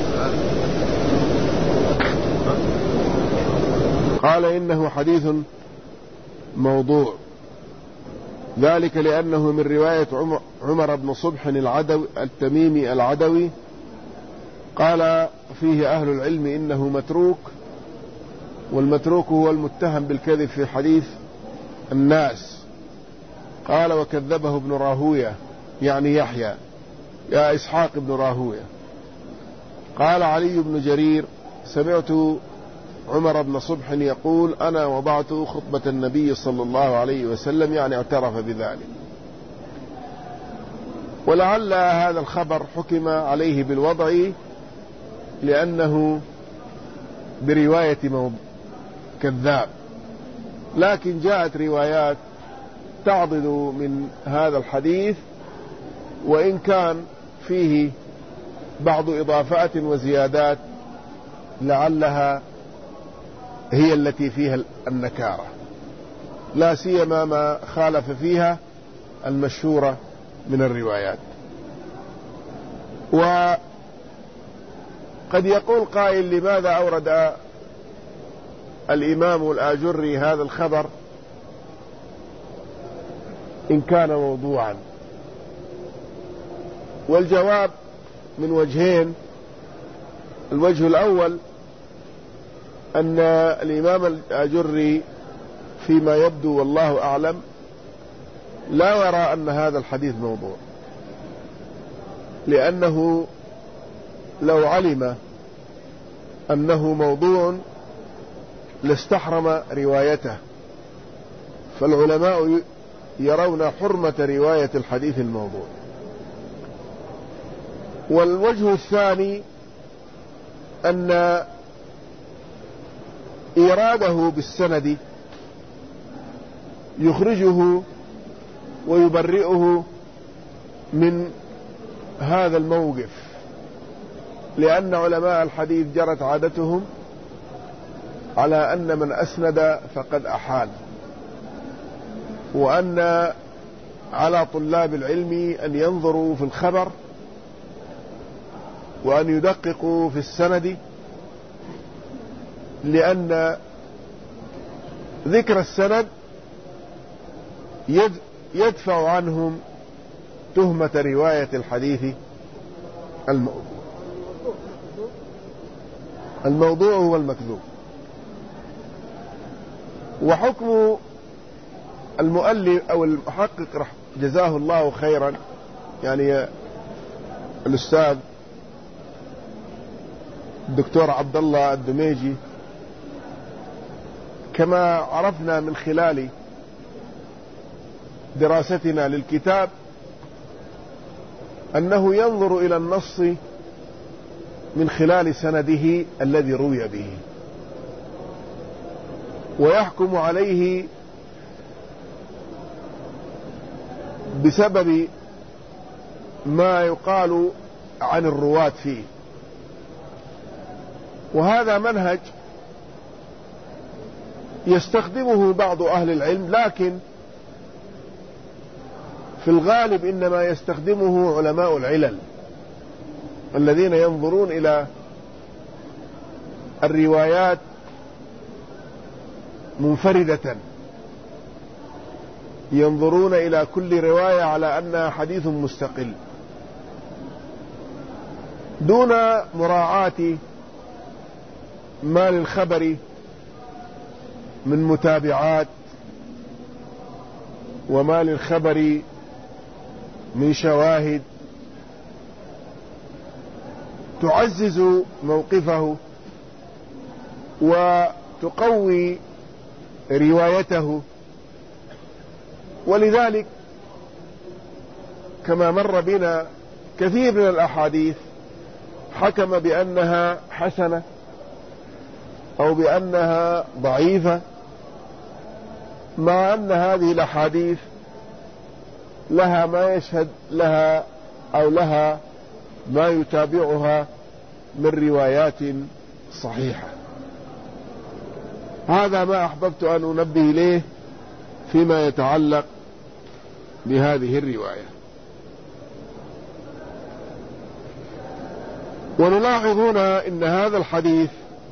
قال إنه حديث موضوع، ذلك لأنه من رواية عمر بن صبح العدوي التميمي العدوي. قال فيه أهل العلم إنه متروك، والمتروك هو المتهم بالكذب في حديث الناس. قال وكذبه ابن راهوية يعني يحيى يا إسحاق بن راهوية. قال علي بن جرير سمعت عمر بن صبح يقول أنا وضعت خطبة النبي صلى الله عليه وسلم، يعني اعترف بذلك. ولعل هذا الخبر حكم عليه بالوضع لأنه برواية كذاب، لكن جاءت روايات تعضد من هذا الحديث، وإن كان فيه بعض إضافات وزيادات لعلها هي التي فيها النكارة، لا سيما ما خالف فيها المشهورة من الروايات. وقد يقول قائل لماذا أورد الإمام الآجري هذا الخبر إن كان موضوعا؟ والجواب من وجهين. الوجه الأول أن الإمام الآجري فيما يبدو والله أعلم لا يرى أن هذا الحديث موضوع، لأنه لو علم أنه موضوع لاستحرم روايته، فالعلماء يرون حرمة رواية الحديث الموضوع. والوجه الثاني أن إيراده بالسند يخرجه ويبرئه من هذا الموقف، لأن علماء الحديث جرت عادتهم على أن من أسند فقد أحال، وأن على طلاب العلم أن ينظروا في الخبر وأن يدققوا في السند، لأن ذكر السند يدفع عنهم تهمة رواية الحديث الموضوع. الموضوع هو المكذوب. وحكم المؤلف أو المحقق جزاه الله خيرا، يعني الأستاذ الدكتور عبد الله الدميجي، كما عرفنا من خلال دراستنا للكتاب، أنه ينظر إلى النص من خلال سنده الذي روي به، ويحكم عليه بسبب ما يقال عن الرواة فيه. وهذا منهج يستخدمه بعض أهل العلم، لكن في الغالب إنما يستخدمه علماء العلل الذين ينظرون إلى الروايات منفردة، ينظرون إلى كل رواية على أنها حديث مستقل، دون مراعاة ما للخبر من متابعات، وما للخبر من شواهد تعزز موقفه وتقوي روايته. ولذلك كما مر بنا كثير من الأحاديث حكم بأنها حسنة أو بأنها ضعيفة، مع أن هذه الأحاديث لها ما يشهد لها أو لها ما يتابعها من روايات صحيحة. هذا ما أحببت أن أنبه إليه فيما يتعلق بهذه الرواية. ونلاحظ هنا إن هذا الحديث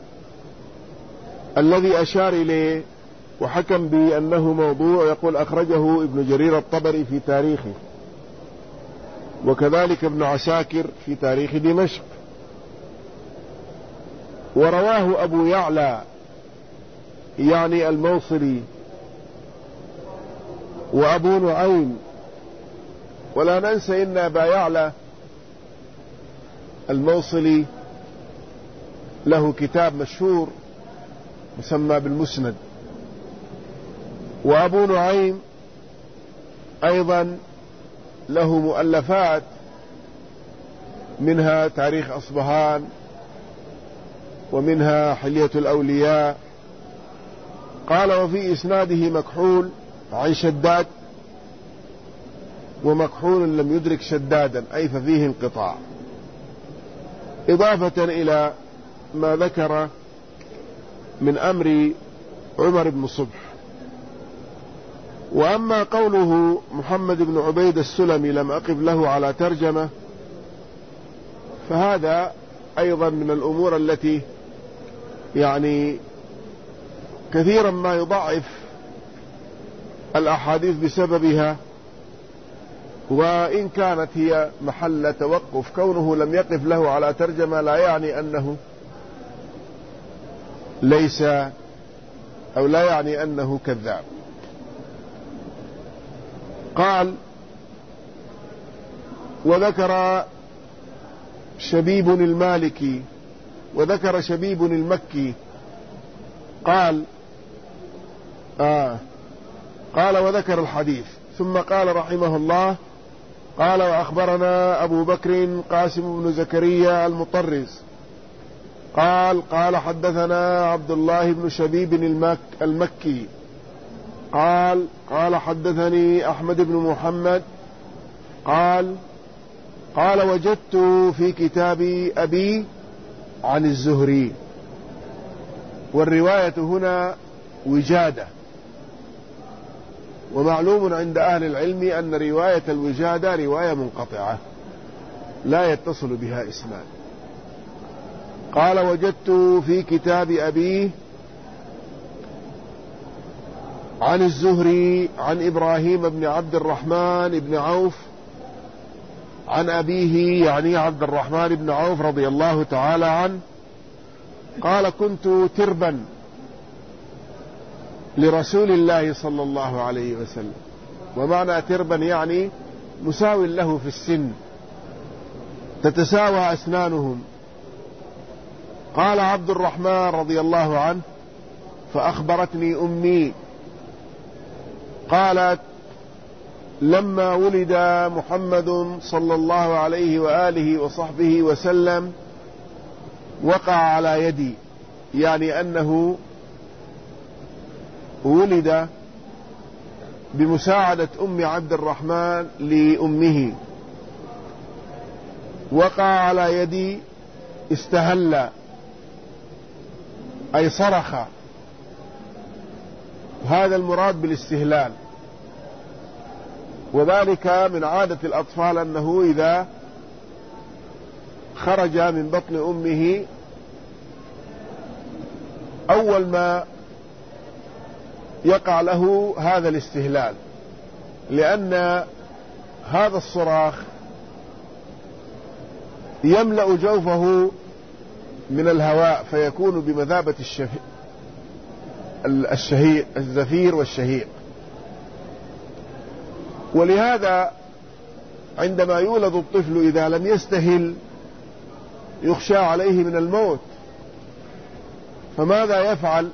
الذي أشار إليه وحكم بأنه موضوع، يقول أخرجه ابن جرير الطبري في تاريخه، وكذلك ابن عساكر في تاريخ دمشق، ورواه أبو يعلى يعني الموصلي وأبو نعيم. ولا ننسى إن أبا يعلى الموصلي له كتاب مشهور مسمى بالمسند، وأبو نعيم أيضا له مؤلفات، منها تاريخ أصبهان، ومنها حلية الأولياء. قال وفي إسناده مكحول عن شداد، ومكحول لم يدرك شدادا، أي ففيه انقطاع، إضافة إلى ما ذكر من أمر عمر بن صبح. وأما قوله محمد بن عبيد السلمي لم أقف له على ترجمة، فهذا أيضا من الأمور التي يعني كثيرا ما يضعف الأحاديث بسببها، وإن كانت هي محل توقف. كونه لم يقف له على ترجمة لا يعني أنه ليس أو لا يعني أنه كذاب. قال وذكر شبيب المالكي، وذكر شبيب المكي، قال آه قال وذكر الحديث، ثم قال رحمه الله قال وأخبرنا أبو بكر قاسم بن زكريا المطرز قال قال حدثنا عبد الله بن شبيب المك المكي قال قال حدثني أحمد بن محمد قال قال وجدت في كتاب أبي عن الزهري. والرواية هنا وجادة، ومعلوم عند أهل العلم أن رواية الوجادة رواية منقطعة لا يتصل بها إسناد. قال وجدت في كتاب أبي عن الزهري عن إبراهيم بن عبد الرحمن بن عوف عن أبيه يعني عبد الرحمن بن عوف رضي الله تعالى عنه قال كنت تربا لرسول الله صلى الله عليه وسلم. ومعنى تربا يعني مساو له في السن، تتساوى أسنانهم. قال عبد الرحمن رضي الله عنه فأخبرتني أمي قالت لما ولد محمد صلى الله عليه وآله وصحبه وسلم وقع على يدي، يعني أنه ولد بمساعدة أم عبد الرحمن لأمه، وقع على يدي استهل أي صرخ، هذا المراد بالاستهلال. وذلك من عادة الأطفال أنه إذا خرج من بطن أمه أول ما يقع له هذا الاستهلال، لأن هذا الصراخ يملأ جوفه من الهواء فيكون بمثابة الشهيق الزفير والشهيق. ولهذا عندما يولد الطفل إذا لم يستهل يخشى عليه من الموت، فماذا يفعل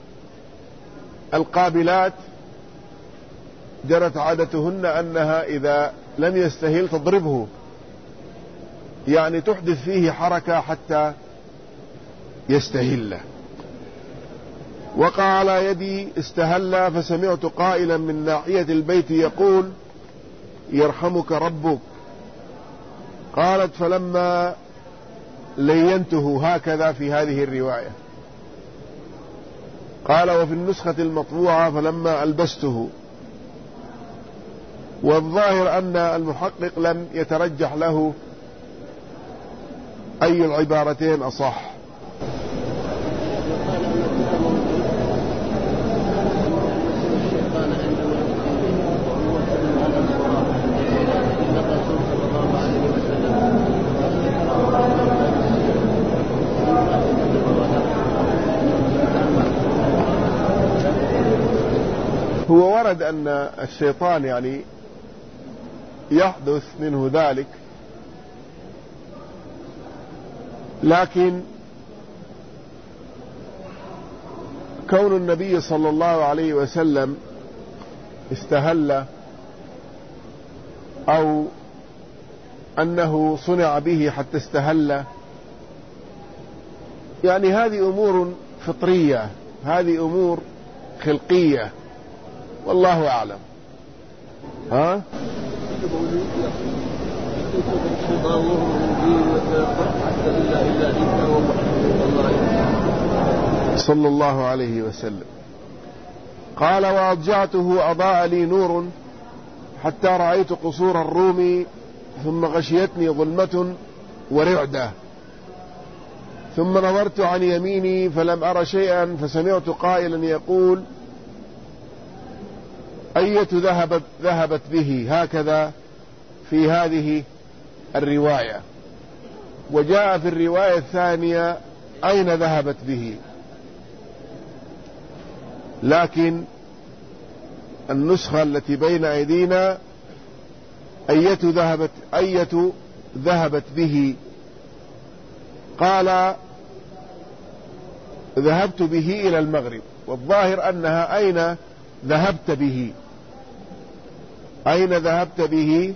القابلات؟ جرت عادتهن أنها إذا لم يستهل تضربه، يعني تحدث فيه حركة حتى يستهل. وقع على يدي استهل فسمعت قائلا من ناحية البيت يقول يرحمك ربك. قالت فلما لينته، هكذا في هذه الرواية. قال وفي النسخة المطبوعة فلما ألبسته. والظاهر أن المحقق لم يترجح له أي العبارتين أصح. هو ورد أن الشيطان يعني يحدث منه ذلك، لكن كون النبي صلى الله عليه وسلم استهل أو أنه صنع به حتى استهل، يعني هذه أمور فطرية، هذه أمور خلقية، والله أعلم. ها؟ صلى الله عليه وسلم. قال وأضجعته أضاء لي نور حتى رأيت قصور الروم ثم غشيتني ظلمة ورعدة ثم نظرت عن يميني فلم أر شيئا فسمعت قائلا يقول أية ذهبت ذهبت به، هكذا في هذه الرواية. وجاء في الرواية الثانية أين ذهبت به، لكن النسخة التي بين أيدينا أية ذهبت أية ذهبت به. قال ذهبت به إلى المغرب، والظاهر أنها أين ذهبت به، أين ذهبت به.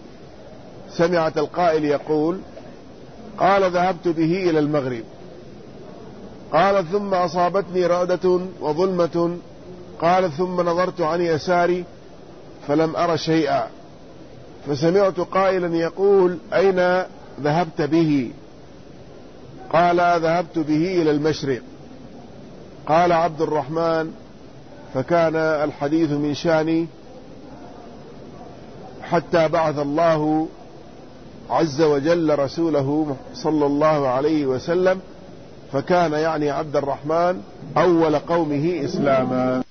سمعت القائل يقول قال ذهبت به إلى المغرب، قال ثم أصابتني رعدة وظلمة. قال ثم نظرت عن يساري فلم أر شيئا، فسمعت قائلا يقول أين ذهبت به؟ قال ذهبت به إلى المشرق. قال عبد الرحمن فكان الحديث من شاني حتى بعث الله عز وجل رسوله صلى الله عليه وسلم، فكان يعني عبد الرحمن أول قومه إسلاما.